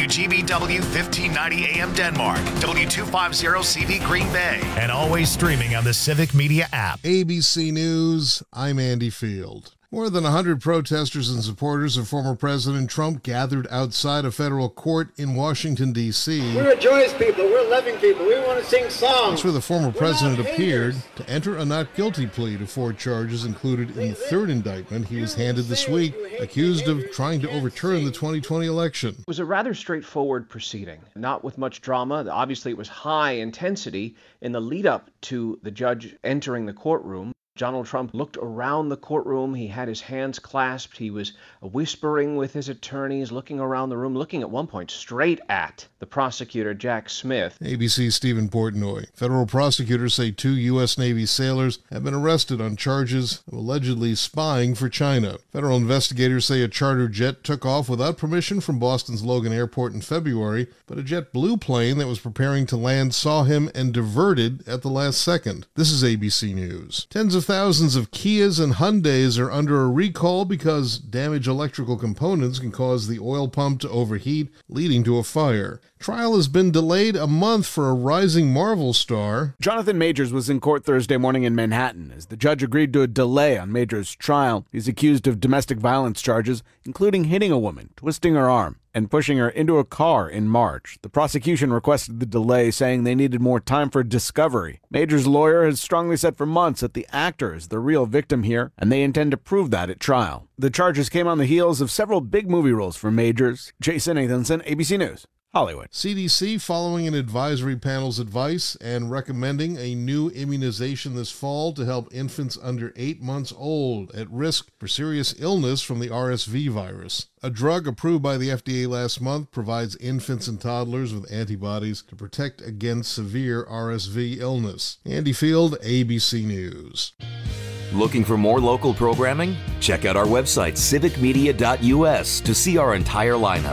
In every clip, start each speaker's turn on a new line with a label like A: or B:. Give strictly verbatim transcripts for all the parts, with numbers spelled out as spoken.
A: G B W fifteen ninety A M Denmark, W two fifty C V Green Bay, and always streaming on the Civic Media app.
B: A B C News, I'm Andy Field. More than one hundred protesters and supporters of former President Trump gathered outside a federal court in Washington, D C
C: We're a joyous people. We're loving people. We want to sing songs.
B: That's where the former
C: We're
B: president appeared
C: haters.
B: to enter a not guilty plea to four charges included in the third indictment he was handed this week, accused of trying to overturn the twenty twenty election.
D: It was a rather straightforward proceeding, not with much drama. Obviously, it was high intensity in the lead up to the judge entering the courtroom. Donald Trump looked around the courtroom. He had his hands clasped. He was whispering with his attorneys, looking around the room, looking at one point straight at the prosecutor, Jack Smith.
B: A B C's Stephen Portnoy. Federal prosecutors say two U S Navy sailors have been arrested on charges of allegedly spying for China. Federal investigators say a charter jet took off without permission from Boston's Logan Airport in February, but a JetBlue plane that was preparing to land saw him and diverted at the last second. This is A B C News. Tens of thousands of Kias and Hyundais are under a recall because damaged electrical components can cause the oil pump to overheat, leading to a fire. Trial has been delayed a month for a rising Marvel star.
E: Jonathan Majors was in court Thursday morning in Manhattan as the judge agreed to a delay on Majors' trial. He's accused of domestic violence charges, including hitting a woman, twisting her arm, and pushing her into a car in March. The prosecution requested the delay, saying they needed more time for discovery. Majors' lawyer has strongly said for months that the actor is the real victim here, and they intend to prove that at trial. The charges came on the heels of several big movie roles for Majors. Jason Nathanson, A B C News, Hollywood.
B: C D C following an advisory panel's advice and recommending a new immunization this fall to help infants under eight months old at risk for serious illness from the R S V virus. A drug approved by the F D A last month provides infants and toddlers with antibodies to protect against severe R S V illness. Andy Field, A B C News.
F: Looking for more local programming? Check out our website, civic media dot U S, to see our entire lineup.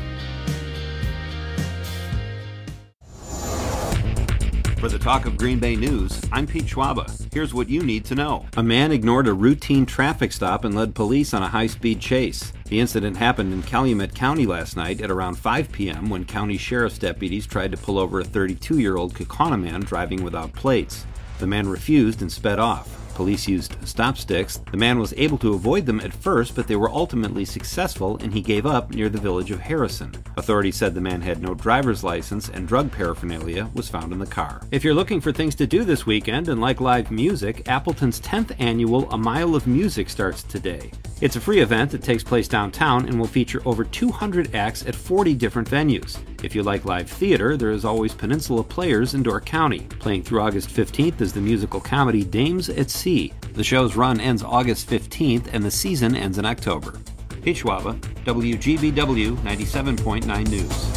G: For the Talk of Green Bay News, I'm Pete Schwaba. Here's what you need to know. A man ignored a routine traffic stop and led police on a high-speed chase. The incident happened in Calumet County last night at around five p.m. when county sheriff's deputies tried to pull over a thirty-two-year-old Kaukauna man driving without plates. The man refused and sped off. Police used stop sticks. The man was able to avoid them at first, but they were ultimately successful and he gave up near the village of Harrison. Authorities said the man had no driver's license and drug paraphernalia was found in the car. If you're looking for things to do this weekend and like live music, Appleton's tenth annual A Mile of Music starts today. It's a free event that takes place downtown and will feature over two hundred acts at forty different venues. If you like live theater, there is always Peninsula Players in Door County. Playing through August fifteenth is the musical comedy Dames at Sea. The show's run ends August fifteenth and the season ends in October. Pete Schwaba, W G B W ninety-seven point nine News.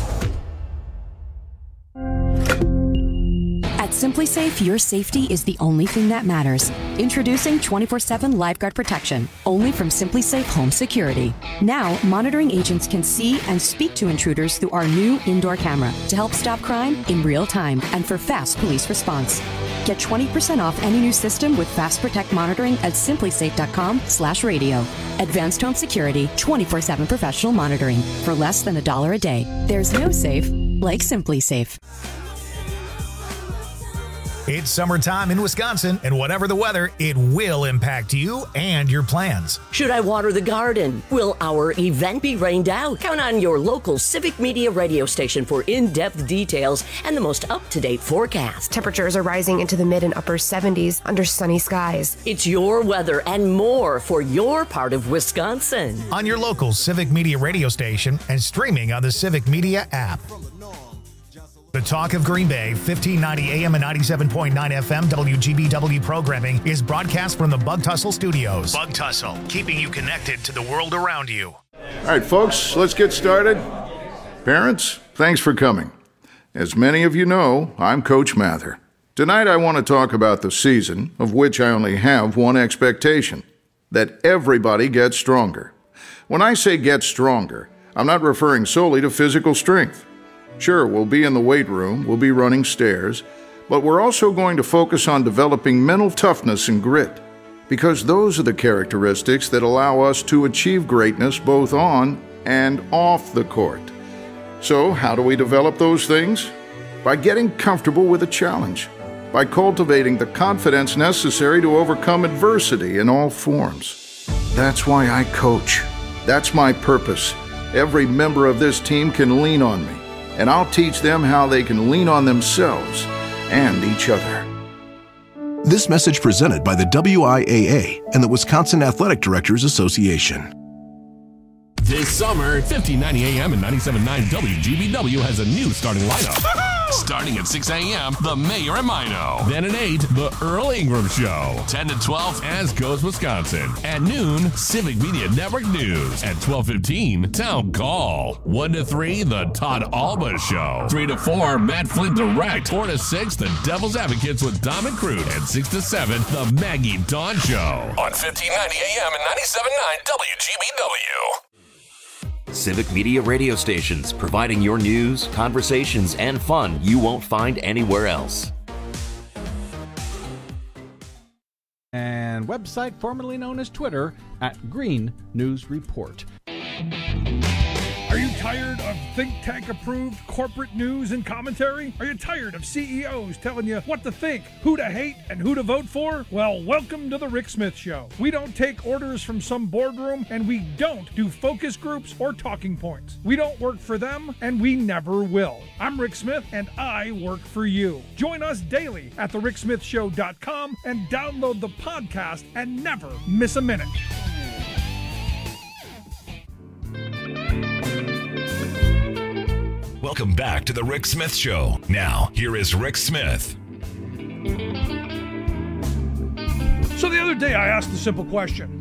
H: At Simply Safe, your safety is the only thing that matters. Introducing twenty-four seven Lifeguard Protection, only from Simply Safe Home Security. Now, monitoring agents can see and speak to intruders through our new indoor camera to help stop crime in real time and for fast police response. Get twenty percent off any new system with Fast Protect monitoring at simply safe dot com slash radio. Advanced home security, twenty-four seven professional monitoring for less than a dollar a day. There's no safe like Simply Safe.
A: It's summertime in Wisconsin, and whatever the weather, it will impact you and your plans.
I: Should I water the garden? Will our event be rained out? Count on your local Civic Media radio station for in-depth details and the most up-to-date forecast.
J: Temperatures are rising into the mid and upper seventies under sunny skies.
I: It's your weather and more for your part of Wisconsin.
A: On your local Civic Media radio station and streaming on the Civic Media app. The Talk of Green Bay, fifteen ninety A M and ninety-seven point nine F M W G B W programming is broadcast from the Bug Tussle Studios. Bug Tussle, keeping you connected to the world around you.
K: All right, folks, let's get started. Parents, thanks for coming. As many of you know, I'm Coach Mather. Tonight I want to talk about the season, of which I only have one expectation, that everybody gets stronger. When I say get stronger, I'm not referring solely to physical strength. Sure, we'll be in the weight room, we'll be running stairs, but we're also going to focus on developing mental toughness and grit, because those are the characteristics that allow us to achieve greatness both on and off the court. So, how do we develop those things? By getting comfortable with a challenge, by cultivating the confidence necessary to overcome adversity in all forms. That's why I coach. That's my purpose. Every member of this team can lean on me, and I'll teach them how they can lean on themselves and each other.
L: This message presented by the W I A A and the Wisconsin Athletic Directors Association.
M: This summer, fifteen ninety A M and ninety-seven point nine W G B W has a new starting lineup. Starting at six A M, The Mayor and Mino. Then at eight, The Earl Ingram Show. ten to twelve, As Goes Wisconsin. At noon, Civic Media Network News. At twelve fifteen, Town Call. one to three, The Todd Alba Show. three to four, Matt Flint Direct. four to six, The Devil's Advocates with Dom and Crude. And six to seven, The Maggie Dawn Show. On fifteen ninety A M and ninety-seven point nine W G B W.
F: Civic Media radio stations, providing your news, conversations, and fun you won't find anywhere else.
N: And website formerly known as Twitter at Green News Report.
O: Are you tired of think tank approved corporate news and commentary? Are you tired of C E Os telling you what to think, who to hate, and who to vote for? Well, welcome to the Rick Smith Show. We don't take orders from some boardroom, and we don't do focus groups or talking points. We don't work for them, and we never will. I'm Rick Smith, and I work for you. Join us daily at the rick smith show dot com and download the podcast and never miss a minute.
P: Welcome back to the Rick Smith Show. Now, here is Rick Smith.
O: So the other day I asked a simple question.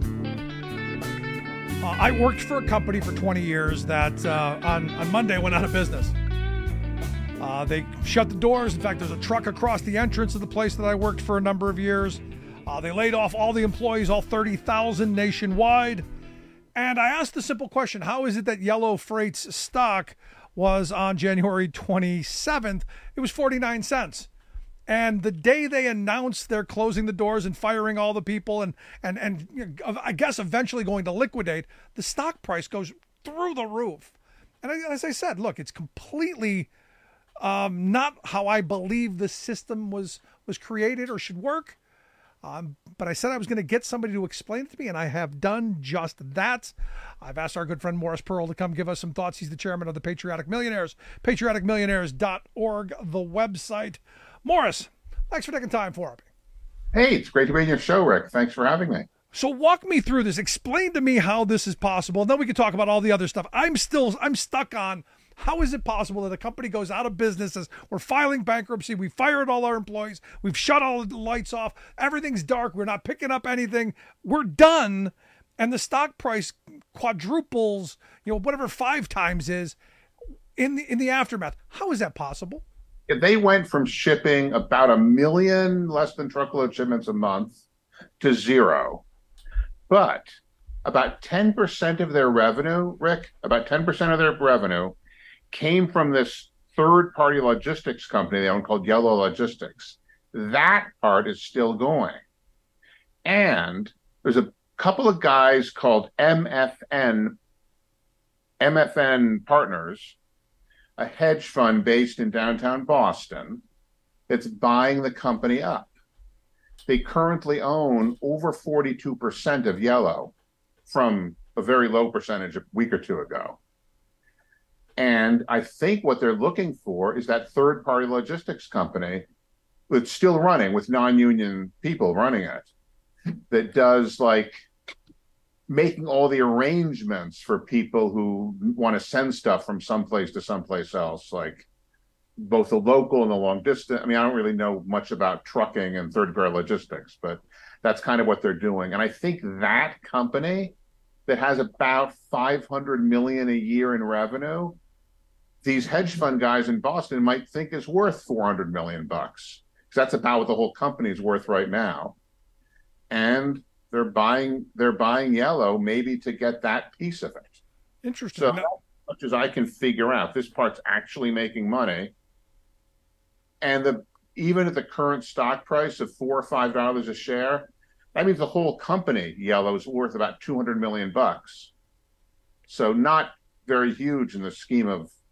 O: Uh, I worked for a company for twenty years that uh, on, on Monday went out of business. Uh, they shut the doors. In fact, there's a truck across the entrance of the place that I worked for a number of years. Uh, they laid off all the employees, all thirty thousand nationwide. And I asked the simple question, how is it that Yellow Freight's stock was on January twenty-seventh, it was forty-nine cents. And the day they announced they're closing the doors and firing all the people and, and, and you know, I guess eventually going to liquidate, the stock price goes through the roof. And as I said, look, it's completely um, not how I believe the system was, was created or should work. Um, but I said I was going to get somebody to explain it to me, and I have done just that. I've asked our good friend Morris Pearl to come give us some thoughts. He's the chairman of the Patriotic Millionaires, patriotic millionaires dot org, the website. Morris, thanks for taking time for me.
Q: Hey, it's great to be on your show, Rick. Thanks for having me.
O: So walk me through this. Explain to me how this is possible, and then we can talk about all the other stuff. I'm still, I'm stuck on how is it possible that a company goes out of business as we're filing bankruptcy, we fired all our employees, we've shut all the lights off, everything's dark, we're not picking up anything, we're done, and the stock price quadruples, you know, whatever five times is in the in the aftermath. How is that possible?
Q: They went from shipping about a million less than truckload shipments a month to zero. But about ten percent of their revenue, Rick, about ten percent of their revenue came from this third-party logistics company they own called Yellow Logistics. That part is still going. And there's a couple of guys called M F N, M F N Partners, a hedge fund based in downtown Boston that's buying the company up. They currently own over forty-two percent of Yellow from a very low percentage a week or two ago. And I think what they're looking for is that third-party logistics company that's still running with non-union people running it, that does like making all the arrangements for people who want to send stuff from someplace to someplace else, like both the local and the long distance. I mean, I don't really know much about trucking and third-party logistics, but that's kind of what they're doing. And I think that company that has about five hundred million dollars a year in revenue, these hedge fund guys in Boston might think is worth four hundred million bucks, because that's about what the whole company is worth right now. And they're buying they're buying Yellow maybe to get that piece of it.
O: Interesting.
Q: So as much as I can figure out, this part's actually making money. And the even at the current stock price of four or five dollars a share, that means the whole company, Yellow, is worth about two hundred million bucks. So not very huge in the scheme of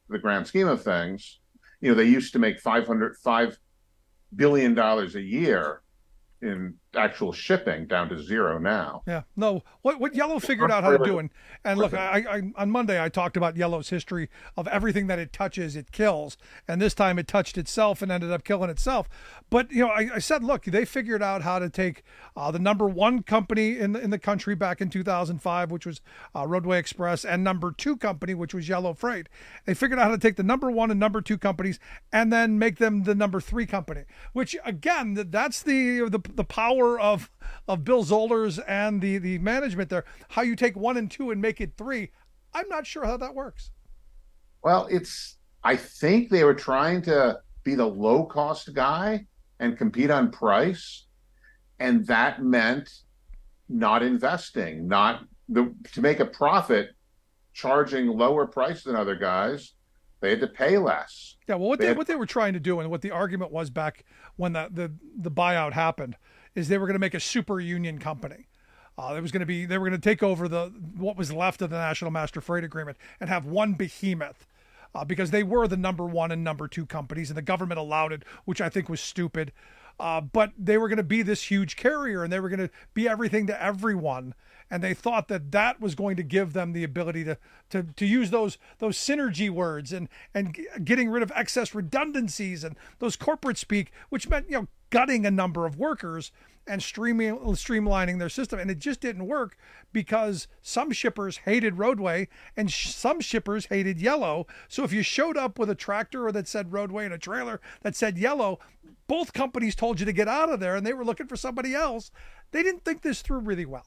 Q: the grand scheme of things, you know, they used to make five hundred five billion dollars a year in actual shipping, down to zero now.
O: Yeah, no. What what Yellow figured out how to do, and and look, I, I on Monday I talked about Yellow's history of everything that it touches, it kills, and this time it touched itself and ended up killing itself. But you know, I, I said, look, they figured out how to take uh, the number one company in the, in the country back in two thousand five, which was uh, Roadway Express, and number two company, which was Yellow Freight. They figured out how to take the number one and number two companies and then make them the number three company. Which again, that's the the the power of of Bill Zollers and the the management there. How you take one and two and make it three. I'm not sure how that works.
Q: Well, it's I think they were trying to be the low cost guy and compete on price, and that meant not investing, not the to make a profit, charging lower price than other guys. They had to pay less.
O: Yeah, well, what
Q: they
O: they,
Q: had,
O: what they were trying to do, and what the argument was back when the the, the buyout happened, is they were going to make a super union company. Uh, there was going to be they were going to take over the what was left of the National Master Freight Agreement and have one behemoth, uh, because they were the number one and number two companies, and the government allowed it, which I think was stupid. Uh, but they were going to be this huge carrier, and they were going to be everything to everyone. And they thought that that was going to give them the ability to to to use those those synergy words and and getting rid of excess redundancies and those corporate speak, which meant, you know, gutting a number of workers and streaming streamlining their system. And it just didn't work because some shippers hated Roadway and sh- some shippers hated Yellow. So if you showed up with a tractor that said Roadway and a trailer that said Yellow, both companies told you to get out of there, and they were looking for somebody else. They didn't think this through really well.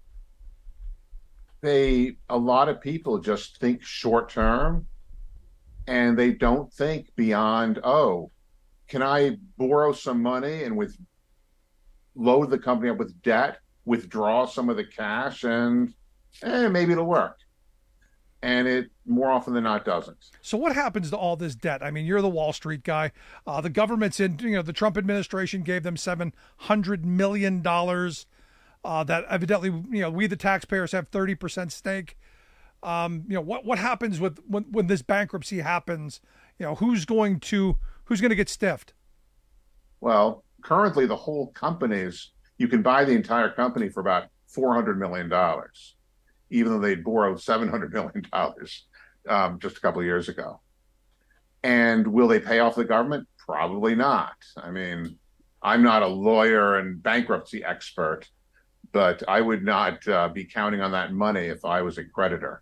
Q: They a lot of people just think short term, and they don't think beyond, oh, can I borrow some money and with load the company up with debt, withdraw some of the cash, and eh, maybe it'll work. And it more often than not doesn't.
O: So what happens to all this debt? I mean, you're the Wall Street guy. Uh, the government's in, you know, the Trump administration gave them seven hundred million dollars. Uh, that evidently, you know, we the taxpayers have thirty percent stake. Um, you know, what what happens with when, when this bankruptcy happens? You know, who's going to who's going to get stiffed?
Q: Well, currently the whole companies, you can buy the entire company for about four hundred million dollars, even though they borrowed seven hundred million dollars um, just a couple of years ago. And will they pay off the government? Probably not. I mean, I'm not a lawyer and bankruptcy expert, but I would not uh, be counting on that money if I was a creditor.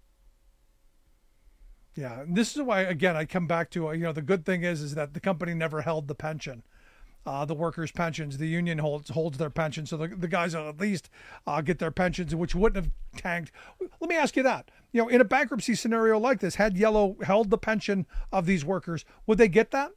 O: Yeah, and this is why, again, I come back to, you know, the good thing is is that the company never held the pension, uh, the workers' pensions. The union holds holds their pension, so the, the guys will at least uh, get their pensions, which wouldn't have tanked. Let me ask you that. You know, in a bankruptcy scenario like this, had Yellow held the pension of these workers, would they get that?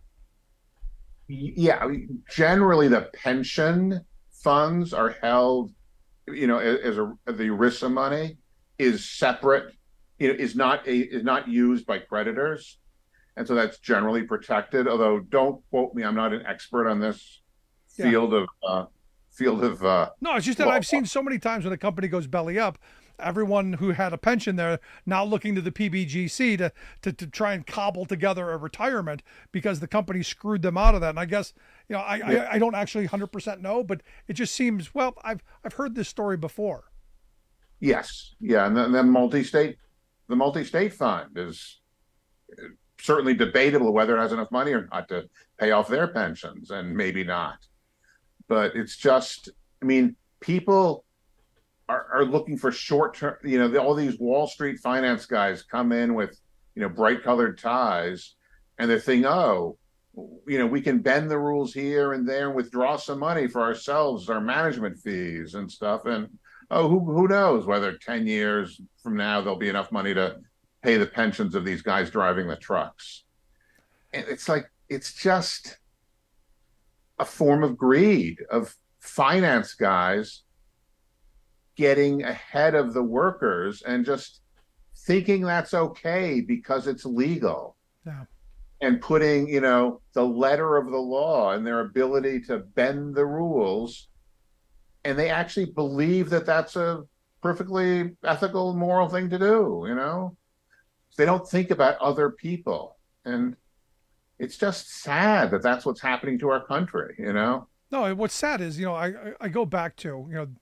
Q: Yeah, generally the pension funds are held, you know, as a the ERISA money is separate, you know, is not a is not used by creditors, and so that's generally protected. Although, don't quote me, I'm not an expert on this field yeah. of uh, field of. Uh,
O: no, it's just that
Q: well,
O: I've seen so many times when a company goes belly up, everyone who had a pension there now looking to the P B G C to, to to try and cobble together a retirement because the company screwed them out of that. And I guess, you know, I yeah. I, I don't actually one hundred percent know, but it just seems, well, I've I've heard this story before.
Q: Yes, yeah, and then, then multi-state, the multi-state fund is certainly debatable whether it has enough money or not to pay off their pensions, and maybe not. But it's just, I mean, people Are, are looking for short term, you know, the, all these Wall Street finance guys come in with, you know, bright colored ties, and they're thinking, oh, you know, we can bend the rules here and there and withdraw some money for ourselves, our management fees and stuff. And oh, who who knows whether ten years from now there'll be enough money to pay the pensions of these guys driving the trucks. And it's like, it's just a form of greed of finance guys getting ahead of the workers and just thinking that's okay because it's legal.
O: Yeah.
Q: And putting, you know, the letter of the law and their ability to bend the rules. And they actually believe that that's a perfectly ethical, moral thing to do, you know? They don't think about other people. And it's just sad that that's what's happening to our country, you know?
O: No, what's sad is, you know, I, I go back to, you know,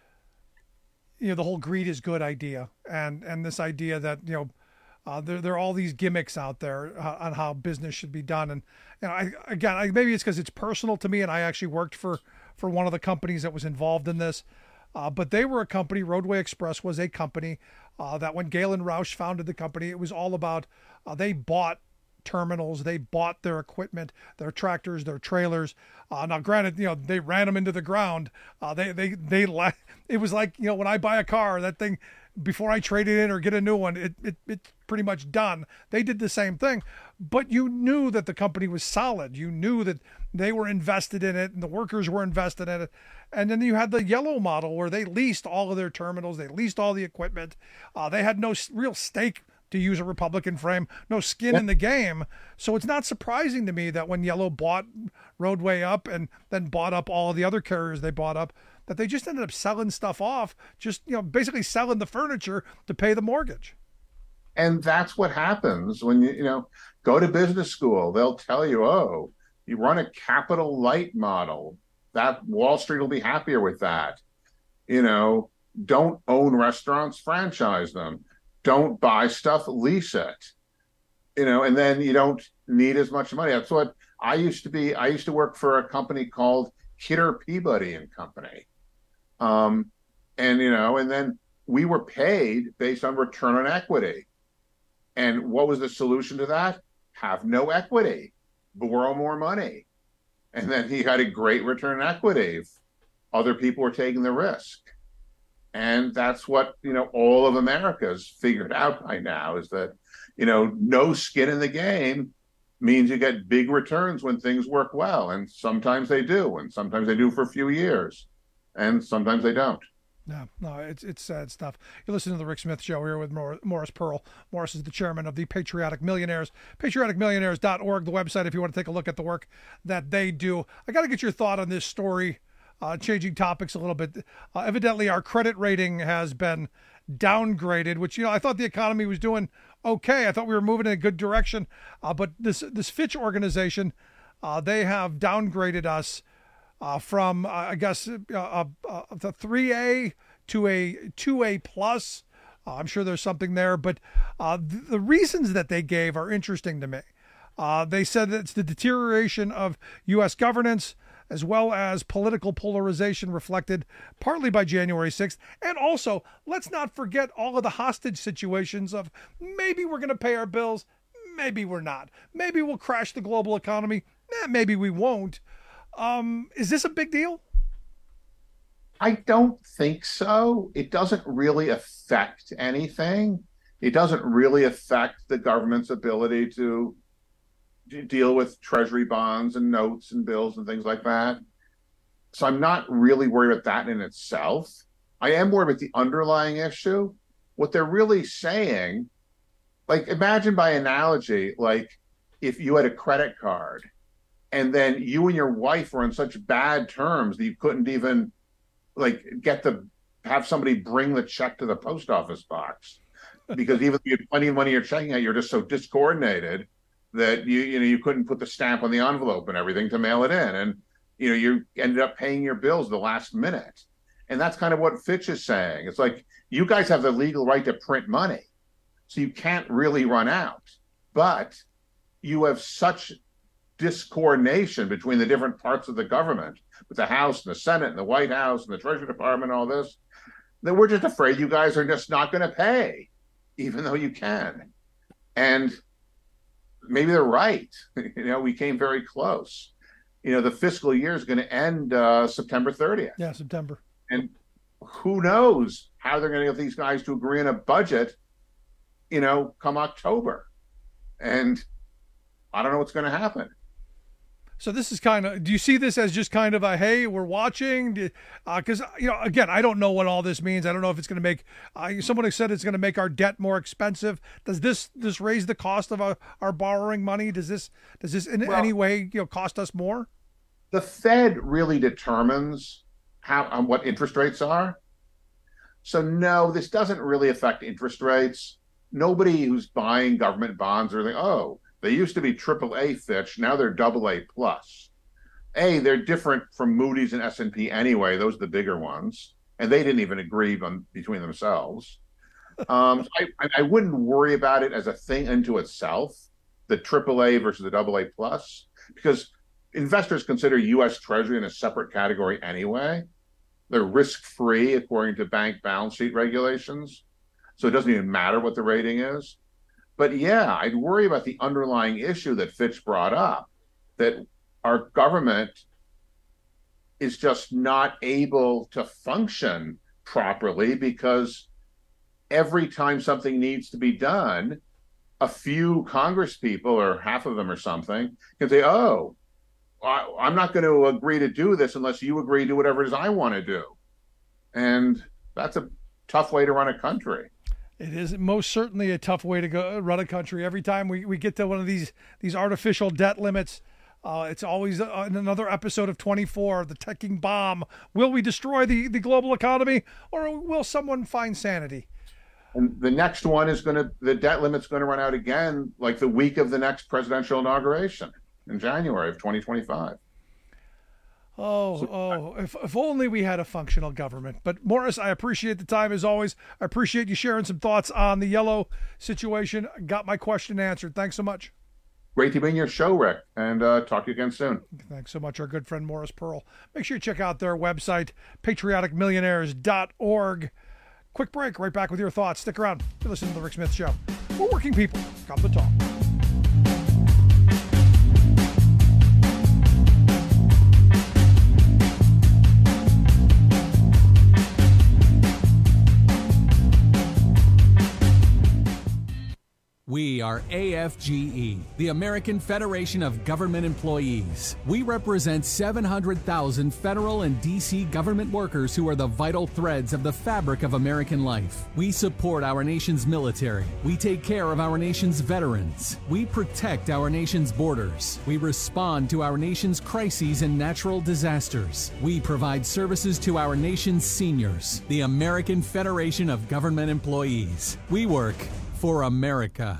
O: you know, the whole greed is good idea. And, and this idea that, you know, Uh, there, there are all these gimmicks out there uh, on how business should be done. And, you know, I, again, I, maybe it's because it's personal to me, and I actually worked for, for one of the companies that was involved in this. Uh, but they were a company, Roadway Express was a company uh, that when Galen Roush founded the company, it was all about, uh, they bought terminals, they bought their equipment, their tractors, their trailers. Uh, now, granted, you know, they ran them into the ground. Uh, they, they, they, it was like, you know, when I buy a car, that thing, before I trade it in or get a new one, it, it it's pretty much done. They did the same thing, but you knew that the company was solid. You knew that they were invested in it and the workers were invested in it. And then you had the yellow model where they leased all of their terminals. They leased all the equipment. Uh, they had no real stake, to use a Republican frame, no skin in the game. So it's not surprising to me that when Yellow bought Roadway up and then bought up all the other carriers they bought up, that they just ended up selling stuff off, just, you know, basically selling the furniture to pay the mortgage.
Q: And that's what happens when you, you know, go to business school. They'll tell you, oh, you run a capital light model. That Wall Street will be happier with that. You know, don't own restaurants, franchise them. Don't buy stuff, lease it. You know, and then you don't need as much money. That's what I used to be. I used to work for a company called Kidder Peabody and Company. Um, and, you know, and then we were paid based on return on equity. And what was the solution to that? Have no equity, borrow more money. And then he had a great return on equity if other people were taking the risk. And that's what, you know, all of America's figured out by now is that, you know, no skin in the game means you get big returns when things work well. And sometimes they do, and sometimes they do for a few years, and sometimes they don't.
O: No, no, it's it's sad stuff. You're listening to the Rick Smith Show here with Morris Pearl. Morris is the chairman of the Patriotic Millionaires. patriotic millionaires dot org, the website, if you want to take a look at the work that they do. I got to get your thought on this story, uh, changing topics a little bit. Uh, evidently, our credit rating has been downgraded, which, you know, I thought the economy was doing okay. I thought we were moving in a good direction. Uh, but this, this Fitch organization, uh, they have downgraded us Uh, from, uh, I guess, uh, uh, uh, the three A to a two A plus. Uh, I'm sure there's something there, but uh, th- the reasons that they gave are interesting to me. Uh, they said that it's the deterioration of U S governance as well as political polarization reflected partly by January sixth. And also, let's not forget all of the hostage situations of maybe we're going to pay our bills, maybe we're not. Maybe we'll crash the global economy, eh, maybe we won't. Um, is this a big deal?
Q: I don't think so. It doesn't really affect anything. It doesn't really affect the government's ability to, to deal with treasury bonds and notes and bills and things like that. So I'm not really worried about that in itself. I am worried about the underlying issue. What they're really saying, like, imagine by analogy, like if you had a credit card and then you and your wife were on such bad terms that you couldn't even like get the have somebody bring the check to the post office box because even if you had plenty of money you're checking out, you're just so discoordinated that you you know you couldn't put the stamp on the envelope and everything to mail it in, and you know you ended up paying your bills the last minute. And that's kind of what Fitch is saying. It's like you guys have the legal right to print money, so you can't really run out, but you have such discoordination between the different parts of the government, with the House and the Senate and the White House and the Treasury Department, all this, that we're just afraid you guys are just not going to pay, even though you can. And maybe they're right. You know, we came very close. You know, the fiscal year is going to end uh, September thirtieth.
O: Yeah, September.
Q: And who knows how they're going to get these guys to agree on a budget, you know, come October. And I don't know what's going to happen.
O: So this is kind of, do you see this as just kind of a, hey, we're watching? Because, uh, you know, again, I don't know what all this means. I don't know if it's going to make, uh, someone has said it's going to make our debt more expensive. Does this this raise the cost of our, our borrowing money? Does this, does this in well, any way, you know, cost us more?
Q: The Fed really determines how um, what interest rates are. So no, this doesn't really affect interest rates. nobody who's buying government bonds are like, oh, they used to be triple A Fitch, now they're double A plus. A, they're different from Moody's and S and P anyway. Those are the bigger ones, and they didn't even agree on between themselves. Um, so I, I wouldn't worry about it as a thing unto itself, the triple A versus the double A plus, because investors consider U S Treasury in a separate category anyway. They're risk-free according to bank balance sheet regulations, so it doesn't even matter what the rating is. But yeah, I'd worry about the underlying issue that Fitch brought up, that our government is just not able to function properly because every time something needs to be done, a few Congress people, or half of them or something, can say, oh, I, I'm not going to agree to do this unless you agree to whatever it is I want to do. And that's a tough way to run a country.
O: It is most certainly a tough way to go run a country. Every time we, we get to one of these these artificial debt limits, uh, it's always uh, in another episode of twenty-four, the ticking bomb. Will we destroy the, the global economy, or will someone find sanity?
Q: And the next one is going to, the debt limit's going to run out again, like the week of the next presidential inauguration in January of twenty twenty-five.
O: Oh, oh, if, if only we had a functional government. But Morris, I appreciate the time as always. I appreciate you sharing some thoughts on the yellow situation. Got my question answered. Thanks so much.
Q: Great to be in your show, Rick, and uh, talk to you again soon.
O: Thanks so much, our good friend Morris Pearl. Make sure you check out their website, patriotic millionaires dot org. Quick break, right back with your thoughts. Stick around. You're listening to The Rick Smith Show. We're working people. Come to talk.
R: We are A F G E, the American Federation of Government Employees. We represent seven hundred thousand federal and D C government workers who are the vital threads of the fabric of American life. We support our nation's military. We take care of our nation's veterans. We protect our nation's borders. We respond to our nation's crises and natural disasters. We provide services to our nation's seniors. The American Federation of Government Employees. We work for America.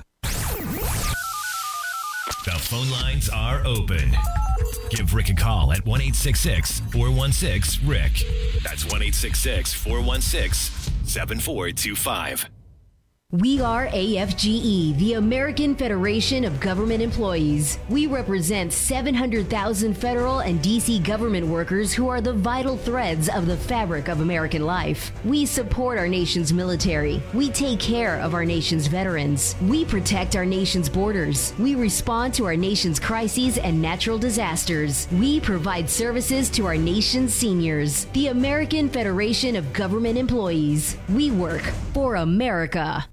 P: The phone lines are open. Give Rick a call at one eight six six, four one six, Rick. That's one eight six six, four one six, seven four two five.
S: We are A F G E, the American Federation of Government Employees. We represent seven hundred thousand federal and D C government workers who are the vital threads of the fabric of American life. We support our nation's military. We take care of our nation's veterans. We protect our nation's borders. We respond to our nation's crises and natural disasters. We provide services to our nation's seniors. The American Federation of Government Employees. We work for America.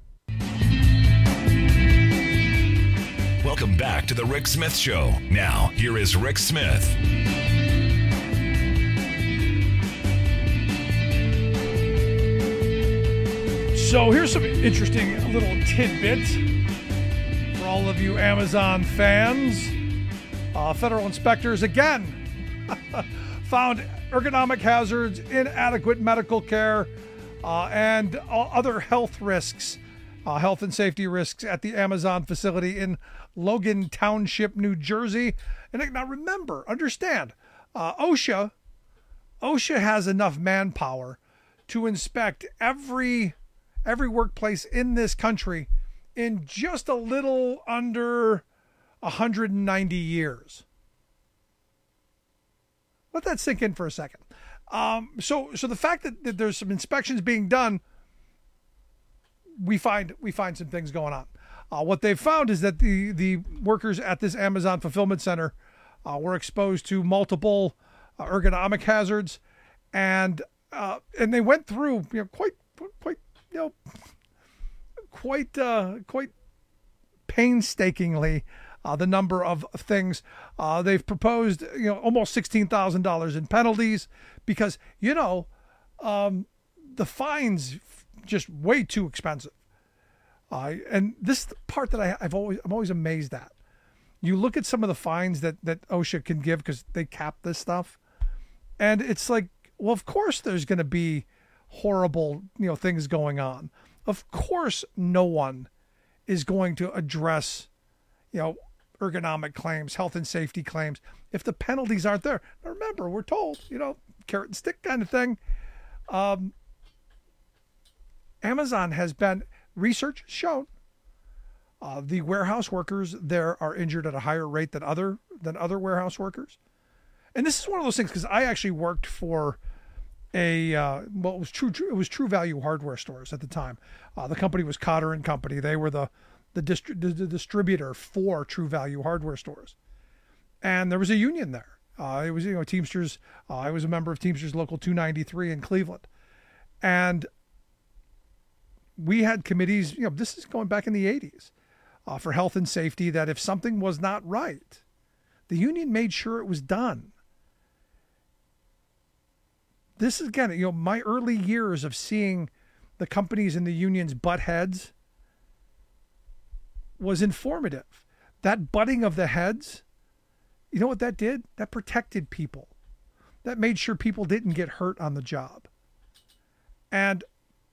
P: Welcome back to the Rick Smith Show. Now, here is Rick Smith.
O: So here's some interesting little tidbits for all of you Amazon fans. Uh, federal inspectors again found ergonomic hazards, inadequate medical care, uh, and other health risks, uh, health and safety risks at the Amazon facility in Logan Township, New Jersey. And now remember, understand, uh, OSHA, OSHA has enough manpower to inspect every every workplace in this country in just a little under one hundred ninety years. Let that sink in for a second. Um, so, so the fact that, that there's some inspections being done, we find we find some things going on. Uh, what they've found is that the, the workers at this Amazon fulfillment center uh, were exposed to multiple uh, ergonomic hazards, and uh, and they went through you know quite quite you know quite uh, quite painstakingly uh, the number of things. Uh, they've proposed you know almost sixteen thousand dollars in penalties because you know um, the fines just way too expensive. Uh, and this is the part that I, I've always, I'm always amazed at. You look at some of the fines that, that OSHA can give because they cap this stuff. And it's like, well, of course there's going to be horrible, you know, things going on. Of course no one is going to address, you know, ergonomic claims, health and safety claims, if the penalties aren't there. Now remember, we're told, you know, carrot and stick kind of thing. Um, Amazon has been, research shown, uh, the warehouse workers there are injured at a higher rate than other than other warehouse workers. And this is one of those things, because I actually worked for a uh, well, it was true, true. It was True Value hardware stores at the time. Uh, the company was Cotter and Company. They were the the, distri- the the distributor for True Value hardware stores, and there was a union there. Uh, it was you know Teamsters. Uh, I was a member of Teamsters Local two ninety-three in Cleveland, and we had committees. You know, this is going back in the eighties uh, for health and safety. That if something was not right, the union made sure it was done. This is, again, you know, my early years of seeing the companies and the unions butt heads was informative. That butting of the heads, you know what that did? That protected people. That made sure people didn't get hurt on the job. And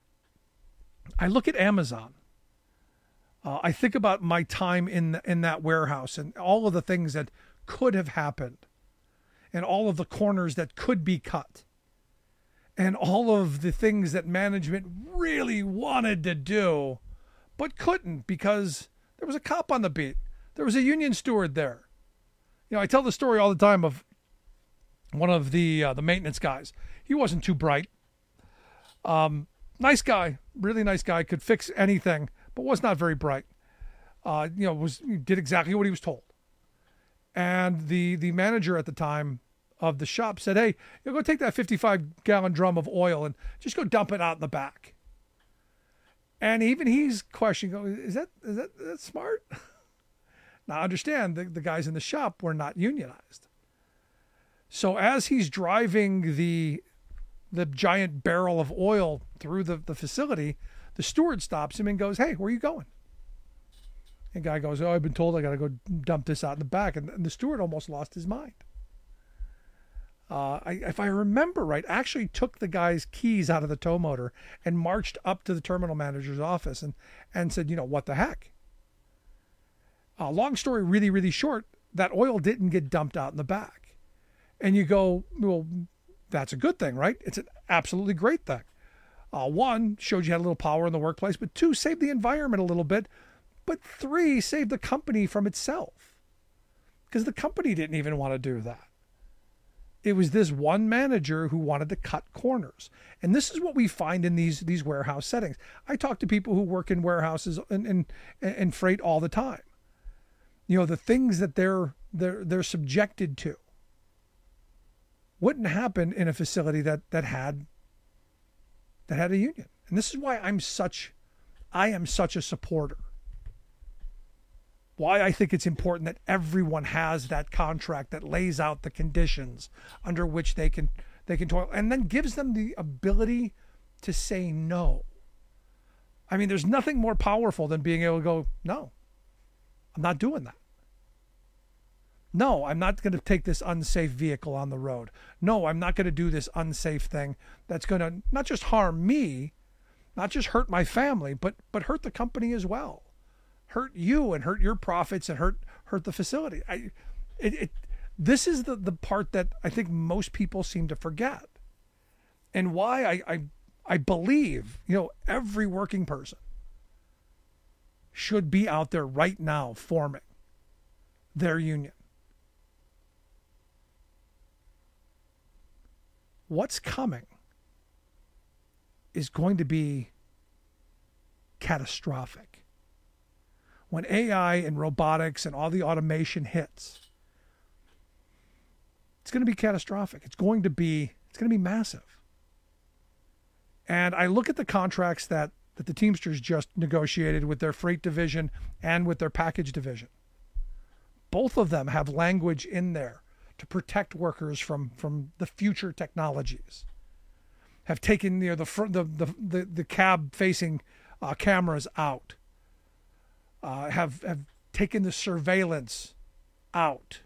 O: I look at Amazon. Uh, I think about my time in in that warehouse and all of the things that could have happened and all of the corners that could be cut. And all of the things that management really wanted to do, but couldn't because there was a cop on the beat. There was a union steward there. You know, I tell the story all the time of one of the uh, the maintenance guys. He wasn't too bright. Um, nice guy, really nice guy, could fix anything, but was not very bright. Uh, you know, was did exactly what he was told. And the the manager at the time of the shop said, hey, you go take that fifty-five gallon drum of oil and just go dump it out in the back. And even he's questioning, is that, is that, is that smart? Now understand, the, the guys in the shop were not unionized. So as he's driving the, the giant barrel of oil through the, the facility, the steward stops him and goes, hey, where are you going? And the guy goes, oh, I've been told I got to go dump this out in the back. And, and the steward almost lost his mind. Uh, I, if I remember right, actually took the guy's keys out of the tow motor and marched up to the terminal manager's office and, and said, you know, what the heck? Uh, long story really, really short, that oil didn't get dumped out in the back. And you go, well, that's a good thing, right? It's an absolutely great thing. Uh, one, showed you had a little power in the workplace, but two, saved the environment a little bit. But three, saved the company from itself. Because the company didn't even want to do that. It was this one manager who wanted to cut corners. And this is what we find in these these warehouse settings. I talk to people who work in warehouses and, and, and freight all the time. You know, the things that they're they're they're subjected to wouldn't happen in a facility that that had that had a union. And this is why I'm such I am such a supporter. Why I think it's important that everyone has that contract that lays out the conditions under which they can they can toil, and then gives them the ability to say no. I mean, there's nothing more powerful than being able to go, no, I'm not doing that. No, I'm not going to take this unsafe vehicle on the road. No, I'm not going to do this unsafe thing that's going to not just harm me, not just hurt my family, but but hurt the company as well. Hurt you and hurt your profits and hurt hurt the facility. I, it, it this is the, the part that I think most people seem to forget, and why I, I I believe you know every working person should be out there right now forming their union. What's coming is going to be catastrophic. When A I and robotics and all the automation hits, it's going to be catastrophic. It's going to be it's going to be massive. And I look at the contracts that, that the Teamsters just negotiated with their freight division and with their package division. Both of them have language in there to protect workers from, from the future technologies. Have taken you know, the, front, the, the, the, the cab facing uh, cameras out. Uh, have have taken the surveillance out.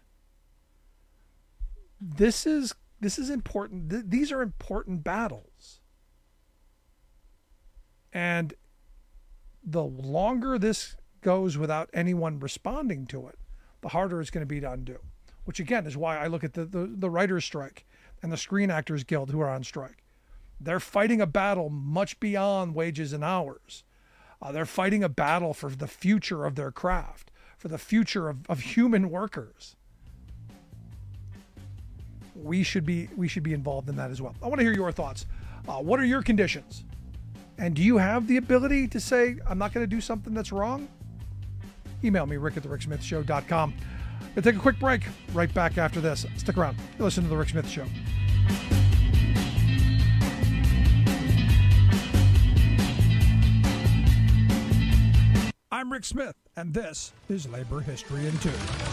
O: This is this is important. Th- these are important battles, and the longer this goes without anyone responding to it, the harder it's going to be to undo. Which, again, is why I look at the, the, the writers' strike and the Screen Actors Guild who are on strike. They're fighting a battle much beyond wages and hours. Uh, they're fighting a battle for the future of their craft, for the future of, of human workers. We should be we should be involved in that as well. I want to hear your thoughts. Uh, what are your conditions? And do you have the ability to say, I'm not going to do something that's wrong? Email me, rick at the rick smith show dot com. We'll take a quick break. Right back after this. Stick around. You listen to The Rick Smith Show. I'm Rick Smith, and this is Labor History in Two.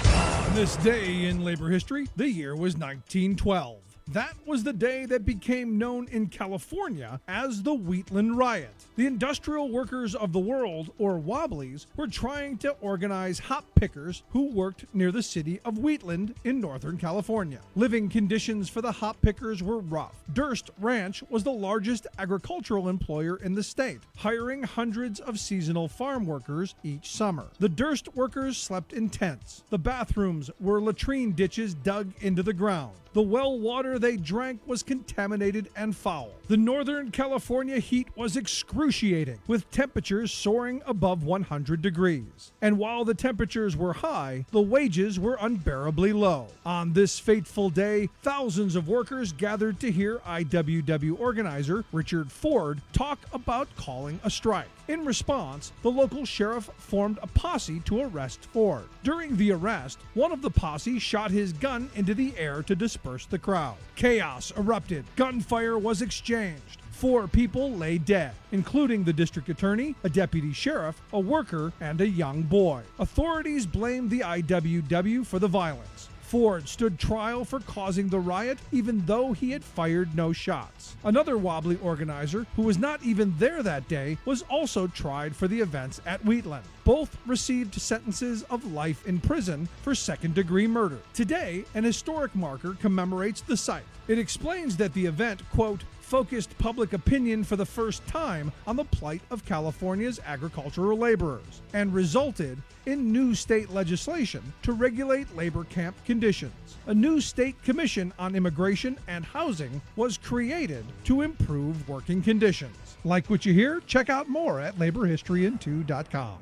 O: On this day in labor history, the year was nineteen twelve. That was the day that became known in California as the Wheatland Riot. The industrial workers of the world, or Wobblies, were trying to organize hop pickers who worked near the city of Wheatland in Northern California. Living conditions for the hop pickers were rough. Durst Ranch was the largest agricultural employer in the state, hiring hundreds of seasonal farm workers each summer. The Durst workers slept in tents. The bathrooms were latrine ditches dug into the ground. The well water they drank was contaminated and foul. The Northern California heat was excruciating, with temperatures soaring above one hundred degrees. And while the temperatures were high, the wages were unbearably low. On this fateful day, thousands of workers gathered to hear I W W organizer Richard Ford talk about calling a strike. In response, the local sheriff formed a posse to arrest Ford. During the arrest, one of the posse shot his gun into the air to disperse the crowd. Chaos erupted. Gunfire was exchanged. Four people lay dead, including the district attorney, a deputy sheriff, a worker, and a young boy. Authorities blamed the I W W for the violence. Ford stood trial for causing the riot, even though he had fired no shots. Another Wobbly organizer, who was not even there that day, was also tried for the events at Wheatland. Both received sentences of life in prison for second-degree murder. Today, an historic marker commemorates the site. It explains that the event, quote, focused public opinion for the first time on the plight of California's agricultural laborers and resulted in new state legislation to regulate labor camp conditions. A new state commission on immigration and housing was created to improve working conditions. Like what you hear? Check out more at labor history in two dot com.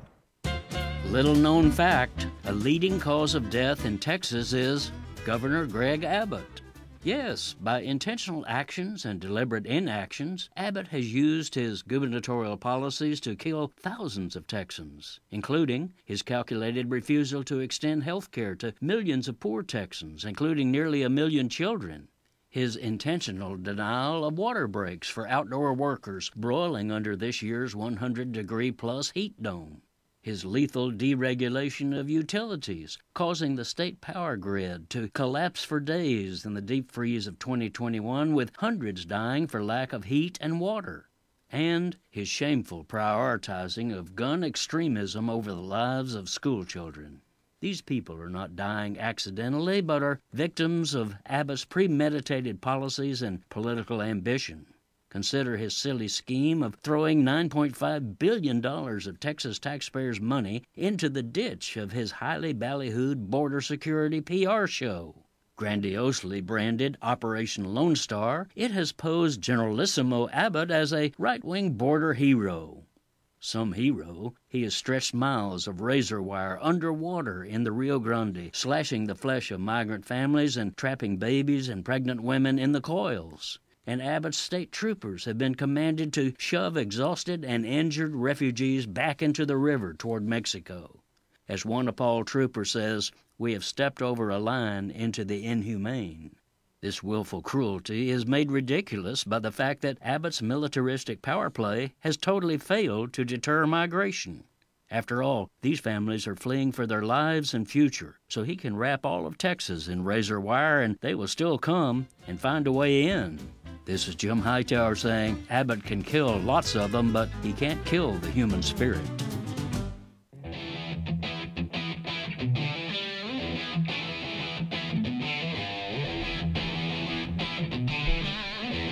T: Little known fact, a leading cause of death in Texas is Governor Greg Abbott. Yes, by intentional actions and deliberate inactions, Abbott has used his gubernatorial policies to kill thousands of Texans, including his calculated refusal to extend health care to millions of poor Texans, including nearly a million children. His intentional denial of water breaks for outdoor workers broiling under this year's one hundred degree plus heat dome. His lethal deregulation of utilities, causing the state power grid to collapse for days in the deep freeze of twenty twenty-one, with hundreds dying for lack of heat and water. And his shameful prioritizing of gun extremism over the lives of school children. These people are not dying accidentally, but are victims of Abbott's premeditated policies and political ambition. Consider his silly scheme of throwing nine point five billion dollars of Texas taxpayers' money into the ditch of his highly ballyhooed border security P R show. Grandiosely branded Operation Lone Star, it has posed Generalissimo Abbott as a right-wing border hero. Some hero, he has stretched miles of razor wire underwater in the Rio Grande, slashing the flesh of migrant families and trapping babies and pregnant women in the coils. And Abbott's state troopers have been commanded to shove exhausted and injured refugees back into the river toward Mexico. As one appalled trooper says, we have stepped over a line into the inhumane. This willful cruelty is made ridiculous by the fact that Abbott's militaristic power play has totally failed to deter migration. After all, these families are fleeing for their lives and future, so he can wrap all of Texas in razor wire and they will still come and find a way in. This is Jim Hightower saying Abbott can kill lots of them, but he can't kill the human spirit.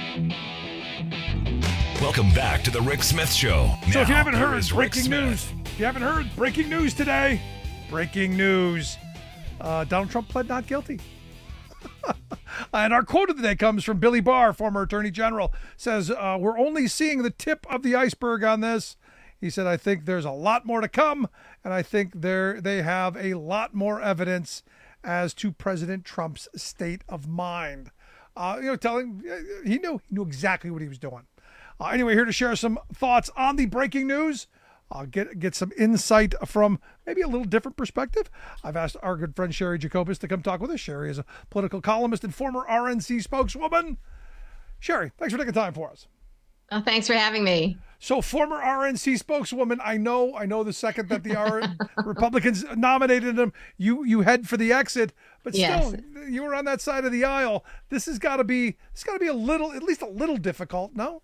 P: Welcome back to the Rick Smith Show.
O: So
P: now,
O: if you haven't heard,
P: is
O: breaking
P: Rick
O: news.
P: Smith.
O: If you haven't heard, breaking news today. Breaking news. Uh, Donald Trump pled not guilty. And our quote of the day comes from Billy Barr, former Attorney General, says, uh, we're only seeing the tip of the iceberg on this. He said, I think there's a lot more to come, and I think there they have a lot more evidence as to President Trump's state of mind. Uh, you know, telling he knew he knew exactly what he was doing. Uh, anyway, here to share some thoughts on the breaking news. I'll get get some insight from maybe a little different perspective. I've asked our good friend Sherry Jacobus to come talk with us. Sherry is a political columnist and former R N C spokeswoman. Sherry, thanks for taking time for us.
U: Oh, thanks for having me.
O: So, former R N C spokeswoman, I know, I know. The second that the R- Republicans nominated him, you you head for the exit, but still, yes. You were on that side of the aisle. This has got to be, it's got to be a little, at least a little difficult, no?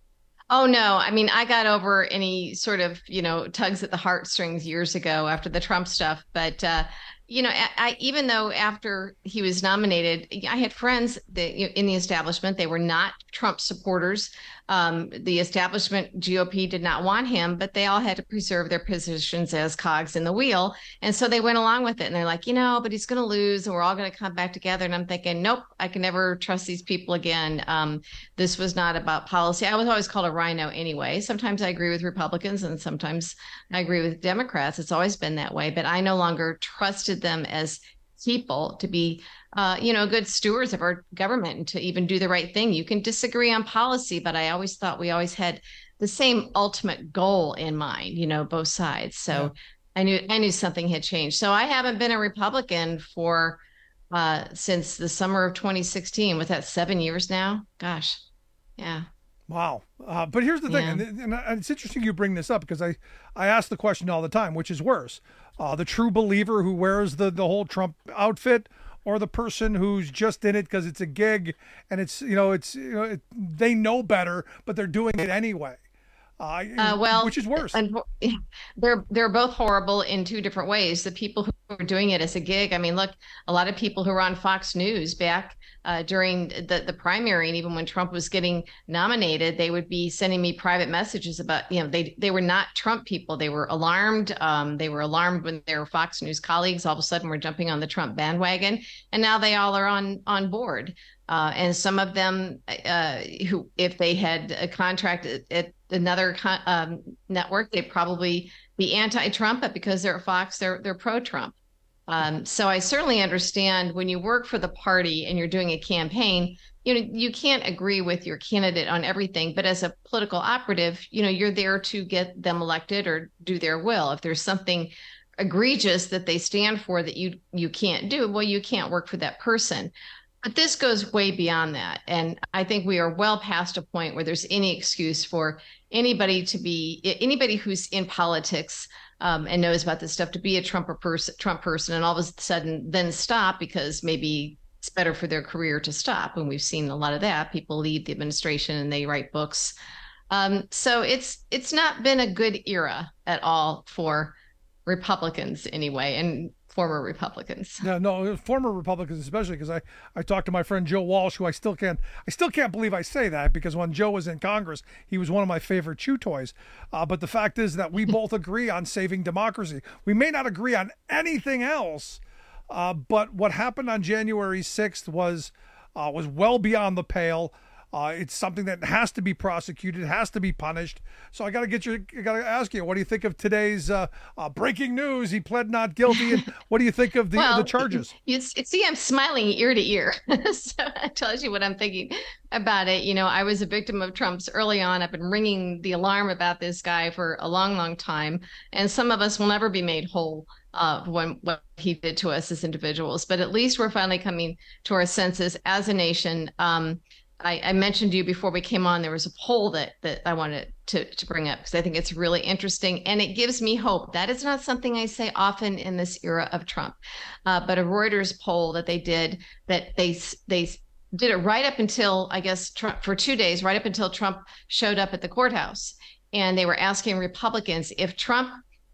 U: Oh, no. I mean, I got over any sort of, you know, tugs at the heartstrings years ago after the Trump stuff. But, uh, you know, I, I, even though after he was nominated, I had friends that in the establishment, they were not Trump supporters. Um, the establishment G O P did not want him, but they all had to preserve their positions as cogs in the wheel. And so they went along with it. And they're like, you know, but he's going to lose and we're all going to come back together. And I'm thinking, nope, I can never trust these people again. Um, this was not about policy. I was always called a rhino anyway. Sometimes I agree with Republicans and sometimes I agree with Democrats. It's always been that way. But I no longer trusted them as people to be uh, you know, good stewards of our government and to even do the right thing. You can disagree on policy, but I always thought we always had the same ultimate goal in mind, you know, both sides. So yeah. I knew I knew something had changed. So I haven't been a Republican for uh, since the summer of twenty sixteen. Was that seven years now? Gosh. Yeah.
O: Wow. Uh, but here's the thing, yeah. and, and it's interesting you bring this up because I, I ask the question all the time, which is worse, uh, the true believer who wears the, the whole Trump outfit or the person who's just in it because it's a gig and it's, you know, it's, you know, it, they know better, but they're doing it anyway. Uh,
U: uh, well,
O: which is worse.
U: And they're they're both horrible in two different ways. The people who are doing it as a gig. I mean, look, a lot of people who were on Fox News back uh, during the, the primary, and even when Trump was getting nominated, they would be sending me private messages about, you know, they they were not Trump people. They were alarmed. Um, they were alarmed when their Fox News colleagues all of a sudden were jumping on the Trump bandwagon, and now they all are on on board. Uh, and some of them, uh, who, if they had a contract at, at another con- um, network, they'd probably be anti-Trump, but because they're at Fox, they're they're pro-Trump. Um, so I certainly understand when you work for the party and you're doing a campaign, you know, you can't agree with your candidate on everything. But as a political operative, you know, you're there to get them elected or do their will. If there's something egregious that they stand for that you you can't do, well, you can't work for that person. But this goes way beyond that. And I think we are well past a point where there's any excuse for anybody to be, anybody who's in politics um, and knows about this stuff to be a Trump person, Trump person and all of a sudden then stop because maybe it's better for their career to stop. And we've seen a lot of that. People leave the administration and they write books. Um, so it's it's not been a good era at all for Republicans anyway. And former Republicans.
O: Yeah, no, former Republicans especially, because I, I talked to my friend Joe Walsh, who I still can't I still can't believe I say that, because when Joe was in Congress, he was one of my favorite chew toys. Uh, but the fact is that we both agree on saving democracy. We may not agree on anything else, uh, but what happened on January sixth was uh, was well beyond the pale. Uh, it's something that has to be prosecuted, has to be punished. So I got to get you, I got to ask you, what do you think of today's uh, uh, breaking news? He pled not guilty. And what do you think of the,
U: well,
O: the charges?
U: You see, I'm smiling ear to ear. So that tells you what I'm thinking about it. You know, I was a victim of Trump's early on. I've been ringing the alarm about this guy for a long, long time. And some of us will never be made whole uh, when what he did to us as individuals. But at least we're finally coming to our senses as a nation. Um, I, I mentioned to you before we came on, there was a poll that that I wanted to, to bring up because I think it's really interesting and it gives me hope. That is not something I say often in this era of Trump, uh, but a Reuters poll that they did that they they did it right up until, I guess, Trump, for two days, right up until Trump showed up at the courthouse. And they were asking Republicans if Trump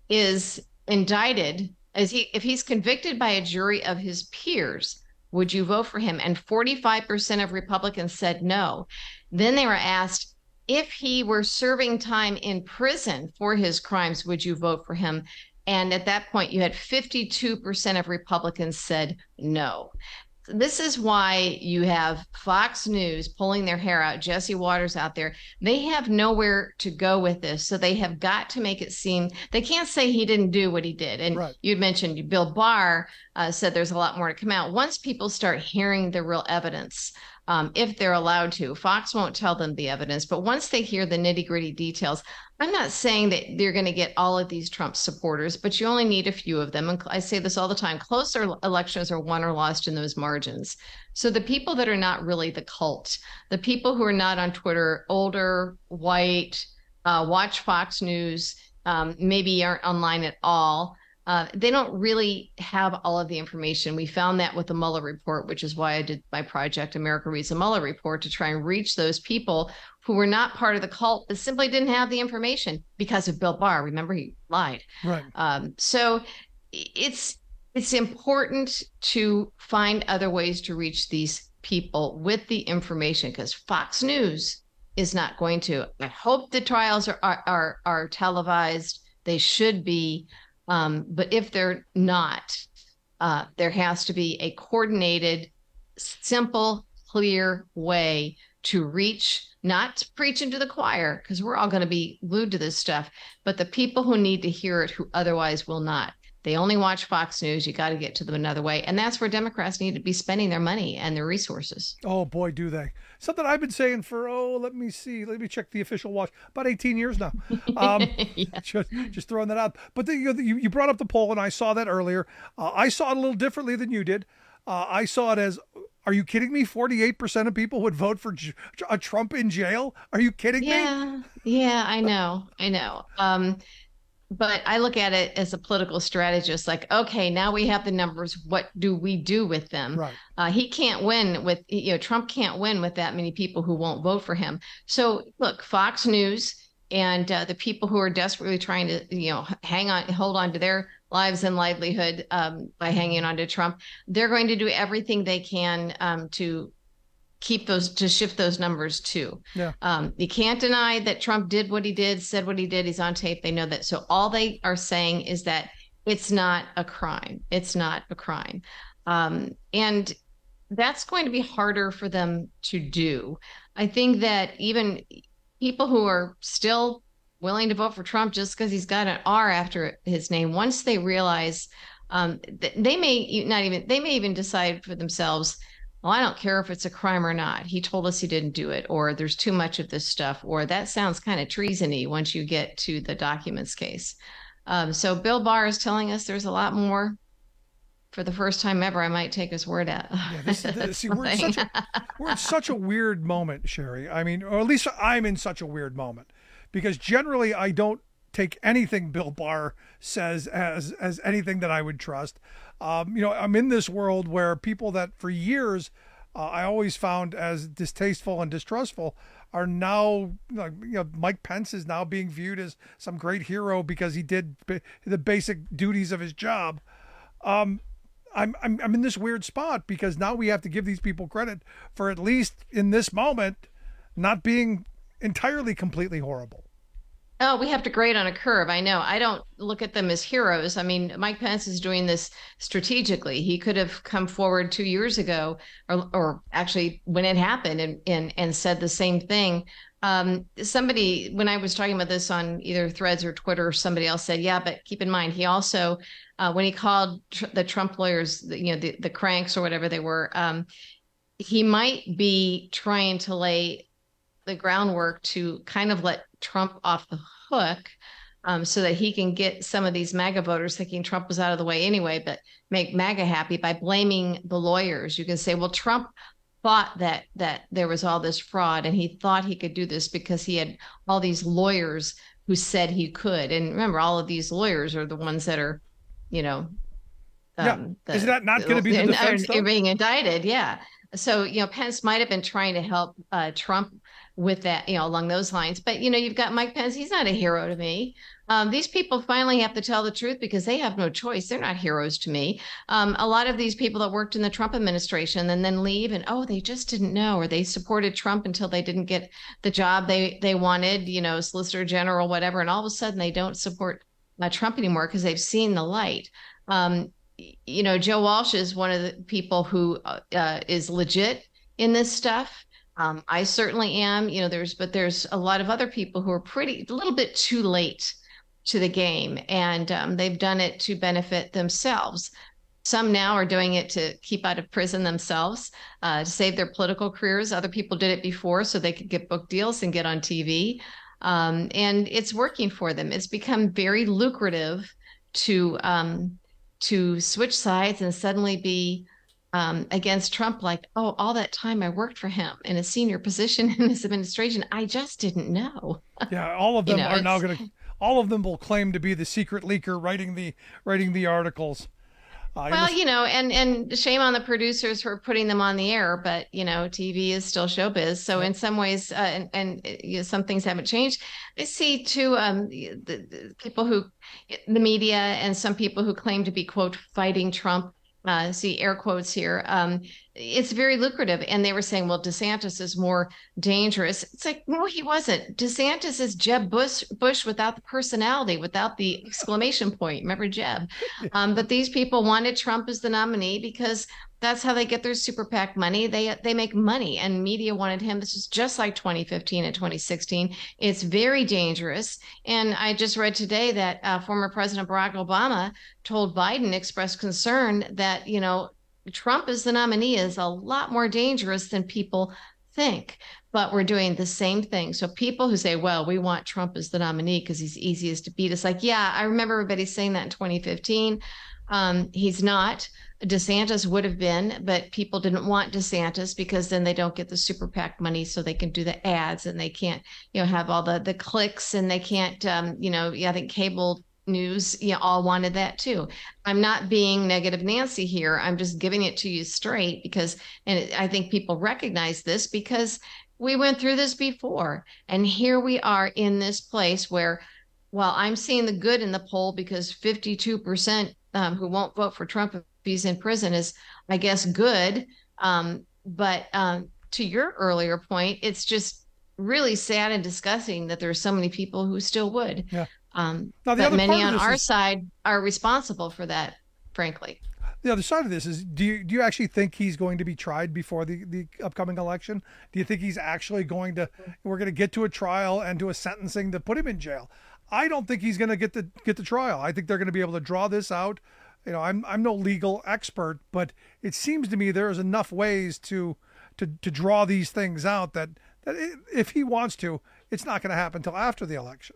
U: is indicted, as he if he's convicted by a jury of his peers, would you vote for him? And forty-five percent of Republicans said no. Then they were asked, if he were serving time in prison for his crimes, would you vote for him? And at that point, you had fifty-two percent of Republicans said no. This is why you have Fox News pulling their hair out, Jesse Waters out there. They have nowhere to go with this. So they have got to make it seem, they can't say he didn't do what he did. And right. You mentioned Bill Barr uh, said there's a lot more to come out. Once people start hearing the real evidence, um, if they're allowed to, Fox won't tell them the evidence. But once they hear the nitty gritty details, I'm not saying that they're going to get all of these Trump supporters, but you only need a few of them. And I say this all the time, closer elections are won or lost in those margins. So the people that are not really the cult, the people who are not on Twitter, older, white, uh, watch Fox News, um, maybe aren't online at all, uh, they don't really have all of the information. We found that with the Mueller report, which is why I did my project, America Reads the Mueller Report, to try and reach those people who were not part of the cult, but simply didn't have the information because of Bill Barr. Remember, he lied.
O: Right.
U: Um, so it's it's important to find other ways to reach these people with the information, because Fox News is not going to. I hope the trials are are are, are televised. They should be, um, but if they're not, uh, there has to be a coordinated, simple, clear way to reach, not to preach into the choir, because we're all going to be glued to this stuff, but the people who need to hear it who otherwise will not. They only watch Fox News. You got to get to them another way. And that's where Democrats need to be spending their money and their resources.
O: Oh, boy, do they. Something I've been saying for, oh, let me see. Let me check the official watch. About eighteen years now. Um, yeah. just, just throwing that out. But the, you, you brought up the poll, and I saw that earlier. Uh, I saw it a little differently than you did. Uh, I saw it as, are you kidding me? forty-eight percent of people would vote for J- a Trump in jail? Are you kidding
U: yeah,
O: me?
U: Yeah, I know. I know. Um, but I look at it as a political strategist, like, okay, now we have the numbers. What do we do with them?
O: Right.
U: Uh, he can't win with, you know, Trump can't win with that many people who won't vote for him. So look, Fox News and uh, the people who are desperately trying to, you know, hang on, hold on to their lives and livelihood um, by hanging on to Trump, they're going to do everything they can um, to keep those, to shift those numbers too.
O: Yeah.
U: Um, you can't deny that Trump did what he did, said what he did. He's on tape. They know that. So all they are saying is that it's not a crime. It's not a crime. Um, and that's going to be harder for them to do. I think that even people who are still willing to vote for Trump just because he's got an R after his name, once they realize um, they may not even, they may even decide for themselves, well, I don't care if it's a crime or not. He told us he didn't do it, or there's too much of this stuff, or that sounds kind of treason-y once you get to the documents case. Um, so Bill Barr is telling us there's a lot more. For the first time ever, I might take his word at.
O: Yeah, this, this, see, we're in, such a, we're in such a weird moment, Sherry. I mean, or at least I'm in such a weird moment, because generally I don't take anything Bill Barr says as as anything that I would trust. Um, you know, I'm in this world where people that for years uh, I always found as distasteful and distrustful are now, like, you know, Mike Pence is now being viewed as some great hero because he did b- the basic duties of his job. Um, I'm, I'm I'm in this weird spot because now we have to give these people credit for, at least in this moment, not being entirely completely horrible.
U: Oh, we have to grade on a curve. I know. I don't look at them as heroes. I mean, Mike Pence is doing this strategically. He could have come forward two years ago, or, or actually when it happened, and, and, and said the same thing. Um, somebody, when I was talking about this on either Threads or Twitter, somebody else said, yeah, but keep in mind, he also, uh, when he called tr- the Trump lawyers, you know, the, the cranks or whatever they were, um, he might be trying to lay the groundwork to kind of let Trump off the hook, um, so that he can get some of these MAGA voters thinking Trump was out of the way anyway, but make MAGA happy by blaming the lawyers. You can say, well, Trump thought that that there was all this fraud, and he thought he could do this because he had all these lawyers who said he could. And remember, all of these lawyers are the ones that are, you know, um,
O: yeah.
U: the,
O: Is that not going to be the defense,
U: are, are being indicted? Yeah. So, you know, Pence might have been trying to help uh, Trump with that, you know, along those lines. But, you know, you've got Mike Pence. He's not a hero to me. Um, these people finally have to tell the truth because they have no choice. They're not heroes to me. Um, a lot of these people that worked in the Trump administration and then leave and, oh, they just didn't know, or they supported Trump until they didn't get the job they, they wanted, you know, Solicitor General, whatever. And all of a sudden they don't support uh, Trump anymore because they've seen the light. Um, you know, Joe Walsh is one of the people who uh, is legit in this stuff. Um, I certainly am, you know, there's, but there's a lot of other people who are pretty, a little bit too late to the game, and um, they've done it to benefit themselves. Some now are doing it to keep out of prison themselves, uh, to save their political careers. Other people did it before so they could get book deals and get on T V. Um, and it's working for them. It's become very lucrative to um, to switch sides and suddenly be um, against Trump, like, oh, all that time I worked for him in a senior position in his administration, I just didn't know.
O: Yeah, all of them
U: You know,
O: are now
U: it's-
O: going to. All of them will claim to be the secret leaker writing the writing the articles. Uh,
U: Well,
O: was-
U: you know, and and shame on the producers for putting them on the air, but you know, T V is still showbiz. So in some ways, uh, and and uh, you know, some things haven't changed. I see too, um, the, the people who, the media, and some people who claim to be quote fighting Trump. Uh, see air quotes here. Um, it's very lucrative, and they were saying, well, DeSantis is more dangerous. It's like, no, he wasn't. DeSantis is Jeb Bush, Bush without the personality, without the exclamation point. Remember Jeb? Um, but these people wanted Trump as the nominee because that's how they get their super PAC money. They they make money, and media wanted him. This is just like twenty fifteen and twenty sixteen. It's very dangerous. And I just read today that uh, former President Barack Obama told Biden, expressed concern that, you know, Trump as the nominee is a lot more dangerous than people think. But we're doing the same thing. So people who say, well, we want Trump as the nominee because he's easiest to beat. It's like, yeah, I remember everybody saying that in twenty fifteen. Um, he's not. DeSantis would have been, but people didn't want DeSantis because then they don't get the super PAC money, so they can do the ads and they can't, you know, have all the the clicks, and they can't, um, you know, yeah, I think cable news, you know, all wanted that too. I'm not being negative Nancy here. I'm just giving it to you straight because, and it, I think people recognize this because we went through this before, and here we are in this place where, while I'm seeing the good in the poll because fifty-two percent um, who won't vote for Trump if he's in prison is, I guess, good. Um, but um, to your earlier point, it's just really sad and disgusting that there are so many people who still would.
O: Yeah.
U: Um,
O: Now, the
U: but
O: other
U: many
O: part of
U: on
O: this
U: our
O: is-
U: side are responsible for that, frankly.
O: The other side of this is, do you do you actually think he's going to be tried before the, the upcoming election? Do you think he's actually going to, we're going to get to a trial and to a sentencing to put him in jail? I don't think he's going to get the get the trial. I think they're going to be able to draw this out. You know, I'm I'm no legal expert, but it seems to me there's enough ways to to to draw these things out that that if he wants to, it's not going to happen until after the election.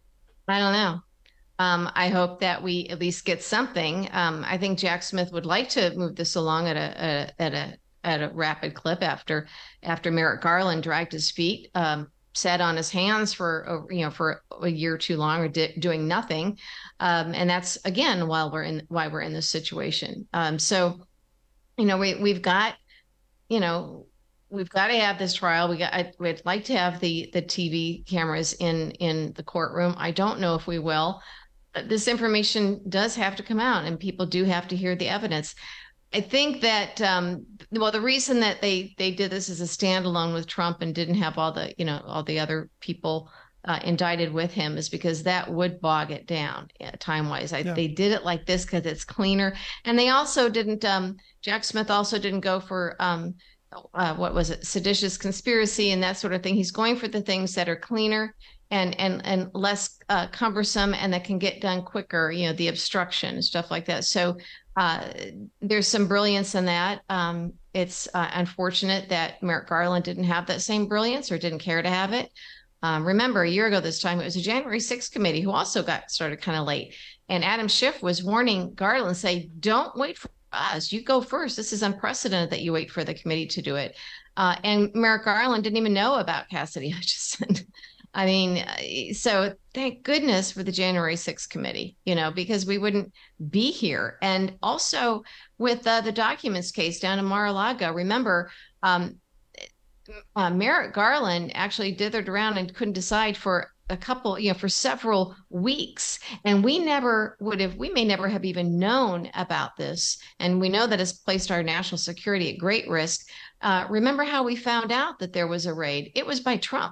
U: I don't know. Um, I hope that we at least get something. Um, I think Jack Smith would like to move this along at a, a at a at a rapid clip after after Merrick Garland dragged his feet, um, sat on his hands for a, you know for a year too long or di- doing nothing, um, and that's again while we're in why we're in this situation. Um, so, you know, we we've got, you know. We've got to have this trial. We got. I, we'd like to have the the T V cameras in in the courtroom. I don't know if we will. But this information does have to come out, and people do have to hear the evidence. I think that um, well, the reason that they they did this as a standalone with Trump and didn't have all the you know all the other people uh, indicted with him is because that would bog it down uh, time wise. I,
C: Yeah.
U: They did it like this because it's cleaner, and they also didn't. Um, Jack Smith also didn't go for. Um, Uh, what was it, seditious conspiracy and that sort of thing. He's going for the things that are cleaner and and and less uh, cumbersome and that can get done quicker, you know, the obstruction and stuff like that. So uh, there's some brilliance in that. Um, it's uh, unfortunate that Merrick Garland didn't have that same brilliance or didn't care to have it. Um, remember, a year ago this time, it was a January sixth committee who also got started kind of late. And Adam Schiff was warning Garland, say, don't wait for us. You go first. This is unprecedented that you wait for the committee to do it. Uh, and Merrick Garland didn't even know about Cassidy Hutchinson. I mean, uh, so thank goodness for the January sixth committee, you know, because we wouldn't be here. And also with uh, the documents case down in Mar-a-Lago, remember, um, uh, Merrick Garland actually dithered around and couldn't decide for a couple, you know, for several weeks. And we never would have, we may never have even known about this. And we know that it's placed our national security at great risk. Uh, remember how we found out that there was a raid? It was by Trump.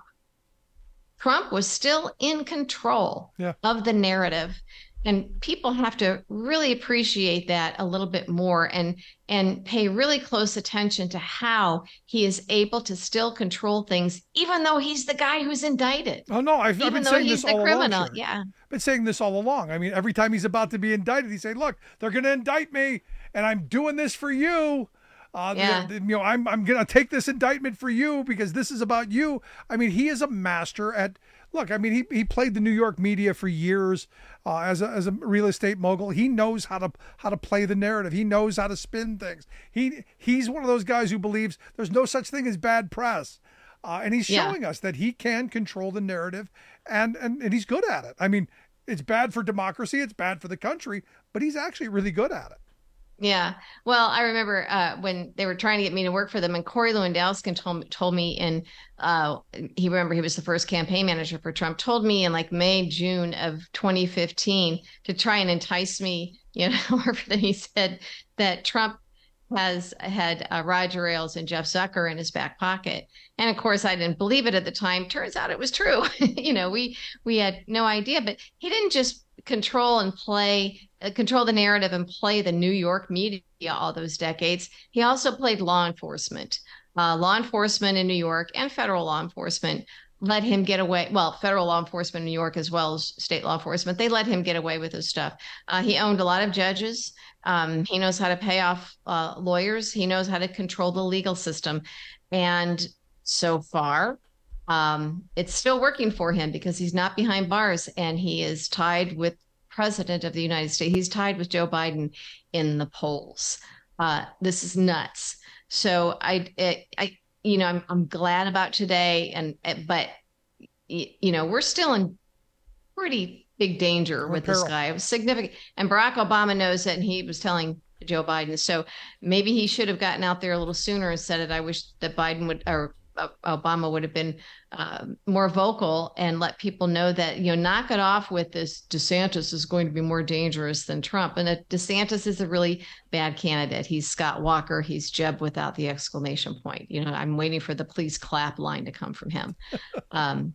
U: Trump was still in control
O: yeah.
U: of the narrative. And people have to really appreciate that a little bit more and and pay really close attention to how he is able to still control things, even though he's the guy who's indicted.
O: Oh, no, I've,
U: even
O: I've been
U: though
O: saying
U: he's
O: this
U: the
O: all
U: criminal.
O: along. Sherry.
U: Yeah.
O: I've been saying this all along. I mean, every time he's about to be indicted, he say, look, they're going to indict me, and I'm doing this for you. Uh,
U: yeah.
O: You know, I'm, I'm going to take this indictment for you because this is about you. I mean, he is a master at... Look, I mean, he he played the New York media for years uh, as a as a real estate mogul. He knows how to how to play the narrative. He knows how to spin things. He he's one of those guys who believes there's no such thing as bad press, uh, and he's showing yeah. us that he can control the narrative, and, and and he's good at it. I mean, it's bad for democracy, it's bad for the country, but he's actually really good at it.
U: Yeah. Well, I remember uh, when they were trying to get me to work for them, and Corey Lewandowski told, told me in, uh, he remember he was the first campaign manager for Trump, told me in like May, June of twenty fifteen to try and entice me, you know, he said that Trump has had uh, Roger Ailes and Jeff Zucker in his back pocket. And of course, I didn't believe it at the time. Turns out it was true. you know, we we had no idea, but he didn't just control and play, uh, control the narrative and play the New York media all those decades. He also played law enforcement. Uh, law enforcement in New York and federal law enforcement let him get away. Well, federal law enforcement in New York as well as state law enforcement, they let him get away with his stuff. Uh, he owned a lot of judges. Um, he knows how to pay off uh, lawyers. He knows how to control the legal system. And so far, um, it's still working for him because he's not behind bars and he is tied with president of the United States. He's tied with Joe Biden in the polls. Uh, this is nuts. So I, it, I, you know, I'm I'm glad about today, and but you know, we're still in pretty big danger with this guy. It was significant, and Barack Obama knows it, and he was telling Joe Biden. So maybe he should have gotten out there a little sooner and said it. I wish that Biden would or uh, Obama would have been uh, more vocal and let people know that, you know, knock it off with this DeSantis is going to be more dangerous than Trump. And that DeSantis is a really bad candidate. He's Scott Walker. He's Jeb without the exclamation point. You know, I'm waiting for the please clap line to come from him. um,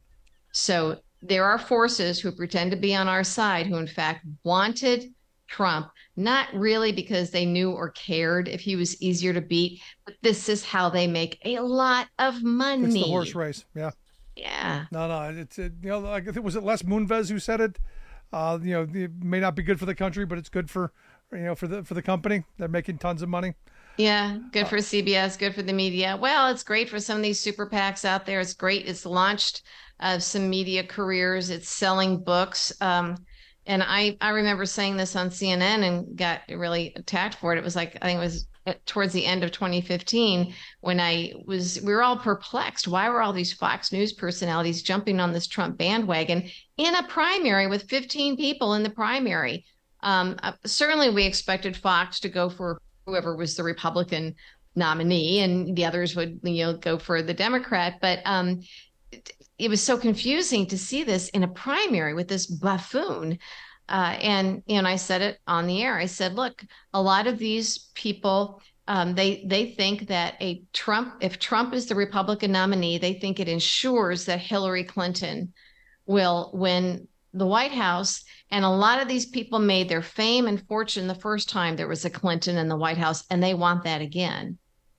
U: so there are forces who pretend to be on our side who, in fact, wanted Trump, not really because they knew or cared if he was easier to beat, but this is how they make a lot of money.
O: It's the horse race. Yeah.
U: Yeah.
O: No, no. It's, it, you know, like, was it Les Moonves who said it? Uh, you know, it may not be good for the country, but it's good for, you know, for the, for the company. They're making tons of money.
U: Yeah. Good for C B S, good for the media. Well, it's great for some of these super PACs out there. It's great. It's launched uh, some media careers. It's selling books. Um, And I, I remember saying this on C N N and got really attacked for it. It was like, I think it was towards the end of twenty fifteen when I was, we were all perplexed. Why were all these Fox News personalities jumping on this Trump bandwagon in a primary with fifteen people in the primary? Um, uh, certainly we expected Fox to go for whoever was the Republican nominee and the others would, you know, go for the Democrat. But um, it, it was so confusing to see this in a primary with this buffoon. Uh, and, you know, I said it on the air. I said, look, a lot of these people, um, they they think that a Trump, if Trump is the Republican nominee, they think it ensures that Hillary Clinton will win the White House. And a lot of these people made their fame and fortune the first time there was a Clinton in the White House, and they want that again.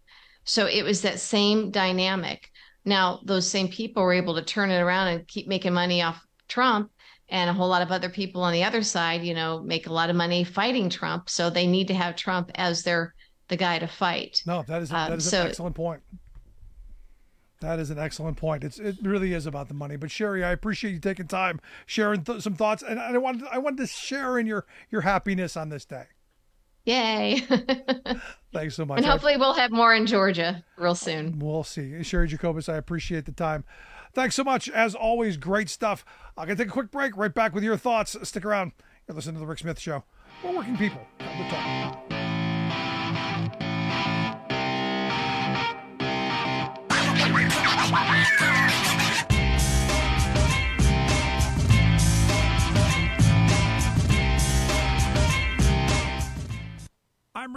U: So it was that same dynamic. Now, those same people were able to turn it around and keep making money off Trump, and a whole lot of other people on the other side, you know, make a lot of money fighting Trump. So they need to have Trump as their the guy to fight.
O: No, that is that is um, so, an excellent point. That is an excellent point. It's it really is about the money. But Sherry, I appreciate you taking time, sharing th- some thoughts, and I wanted I wanted to share in your your happiness on this day.
U: Yay!
O: Thanks so much.
U: And hopefully we'll have more in Georgia real soon.
O: We'll see. Sherry Jacobus, I appreciate the time. Thanks so much. As always, great stuff. I'm going to take a quick break. Right back with your thoughts. Stick around. You're listening to The Rick Smith Show. We're working people. Time to talk.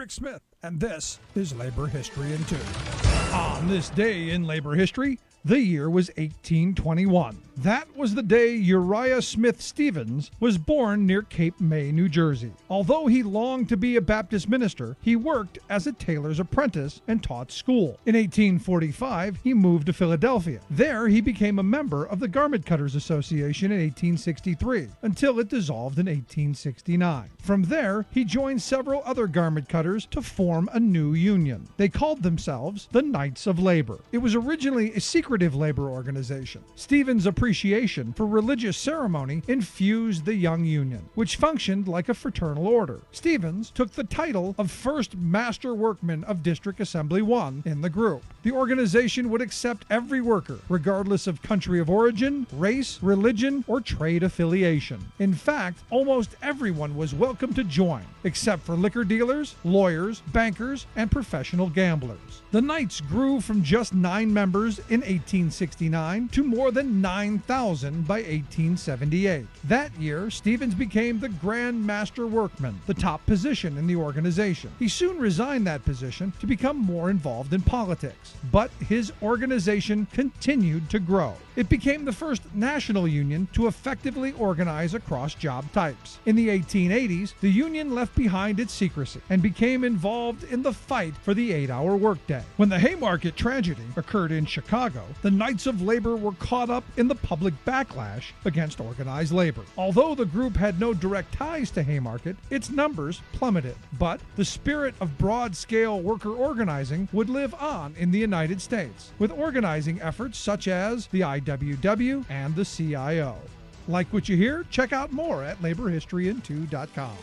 O: Rick Smith, and this is Labor History in Two. On this day in labor history, the year was eighteen twenty-one. That was the day Uriah Smith Stevens was born near Cape May, New Jersey. Although he longed to be a Baptist minister, he worked as a tailor's apprentice and taught school. In eighteen forty-five, he moved to Philadelphia. There, he became a member of the Garment Cutters Association in eighteen sixty-three, until it dissolved in eighteen sixty-nine. From there, he joined several other garment cutters to form a new union. They called themselves the Knights of Labor. It was originally a secretive labor organization. Stevens' appreciation for religious ceremony infused the young union, which functioned like a fraternal order. Stevens took the title of First Master Workman of District Assembly one in the group. The organization would accept every worker, regardless of country of origin, race, religion, or trade affiliation. In fact, almost everyone was welcome to join, except for liquor dealers, lawyers, bankers, and professional gamblers. The Knights grew from just nine members in eighteen sixty-nine to more than nine thousand by eighteen seventy-eight. That year, Stevens became the Grand Master Workman, the top position in the organization. He soon resigned that position to become more involved in politics, but his organization continued to grow. It became the first national union to effectively organize across job types. In the eighteen eighties, the union left behind its secrecy and became involved in the fight for the eight-hour workday. When the Haymarket tragedy occurred in Chicago, the Knights of Labor were caught up in the public backlash against organized labor. Although the group had no direct ties to Haymarket, its numbers plummeted. But the spirit of broad-scale worker organizing would live on in the United States, with organizing efforts such as the I W W and the C I O. Like what you hear? Check out more at labor history in two dot com.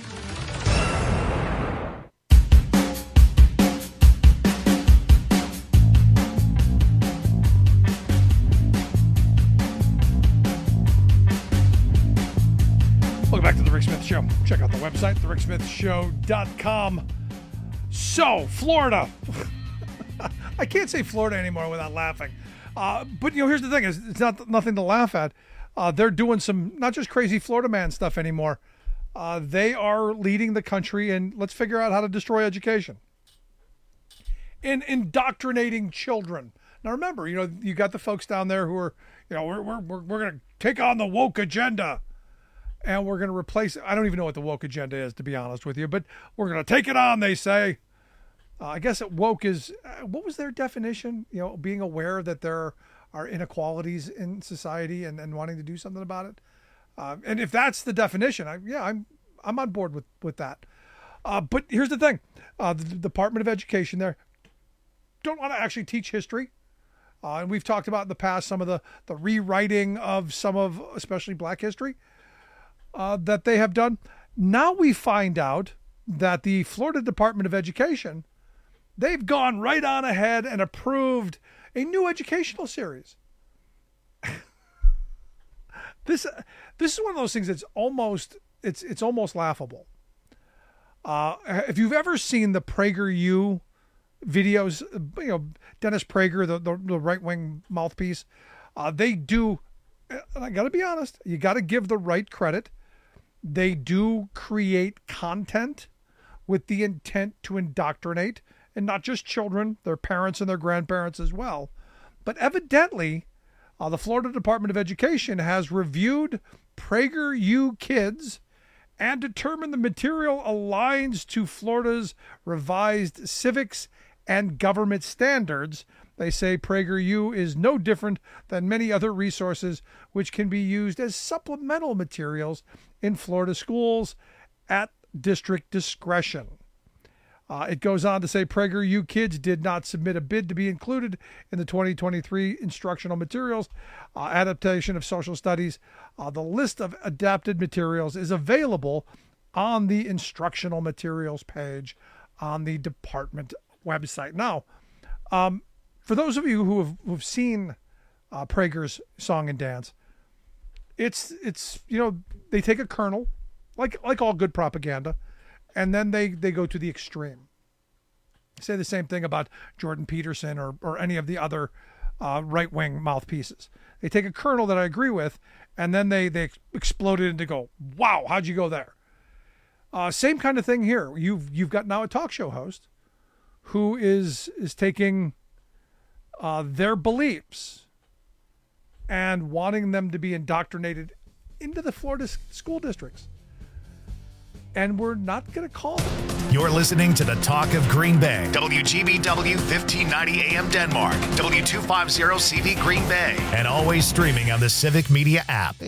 O: Welcome back to The Rick Smith Show. Check out the website, the rick smith show dot com. So, Florida. I can't say Florida anymore without laughing. Uh, but, you know, here's the thing. Is it's not nothing to laugh at. Uh, they're doing some, not just crazy Florida man stuff anymore. Uh, they are leading the country in, let's figure out how to destroy education. In indoctrinating children. Now, remember, you know, you got the folks down there who are, you know, we're, we're, we're, we're going to take on the woke agenda. And we're going to replace it. I don't even know what the woke agenda is, to be honest with you, but we're going to take it on, they say. Uh, I guess it woke is, uh, what was their definition? You know, being aware that there are inequalities in society and, and wanting to do something about it. Uh, and if that's the definition, I, yeah, I'm I'm on board with, with that. Uh, but here's the thing. Uh, the, the Department of Education there don't want to actually teach history. Uh, and we've talked about in the past some of the, the rewriting of some of, especially Black history, uh, that they have done. Now we find out that the Florida Department of Education, they've gone right on ahead and approved a new educational series. this this is one of those things that's almost it's it's almost laughable. Uh, if you've ever seen the PragerU videos, you know, Dennis Prager, the, the, the right-wing mouthpiece, uh, they do, and I got to be honest, you got to give the right credit. They do create content with the intent to indoctrinate, and not just children, their parents and their grandparents as well. But evidently, uh, the Florida Department of Education has reviewed PragerU Kids and determined the material aligns to Florida's revised civics and government standards. They say PragerU is no different than many other resources which can be used as supplemental materials in Florida schools at district discretion. Uh, it goes on to say PragerU Kids did not submit a bid to be included in the twenty twenty-three instructional materials uh, adaptation of social studies. Uh, the list of adapted materials is available on the instructional materials page on the department website. Now, um, for those of you who have who've seen uh, Prager's Song and Dance, it's it's you know they take a kernel, like like all good propaganda, and then they, they go to the extreme. Say the same thing about Jordan Peterson or, or any of the other uh, right-wing mouthpieces. They take a kernel that I agree with, and then they, they explode it into go, wow, how'd you go there? Uh, same kind of thing here. You've you've got now a talk show host who is is taking uh, their beliefs and wanting them to be indoctrinated into the Florida school districts. And we're not going to call them.
A: You're listening to the Talk of Green Bay. W G B W fifteen ninety A M Denmark. W two fifty C V Green Bay. And always streaming on the Civic Media app.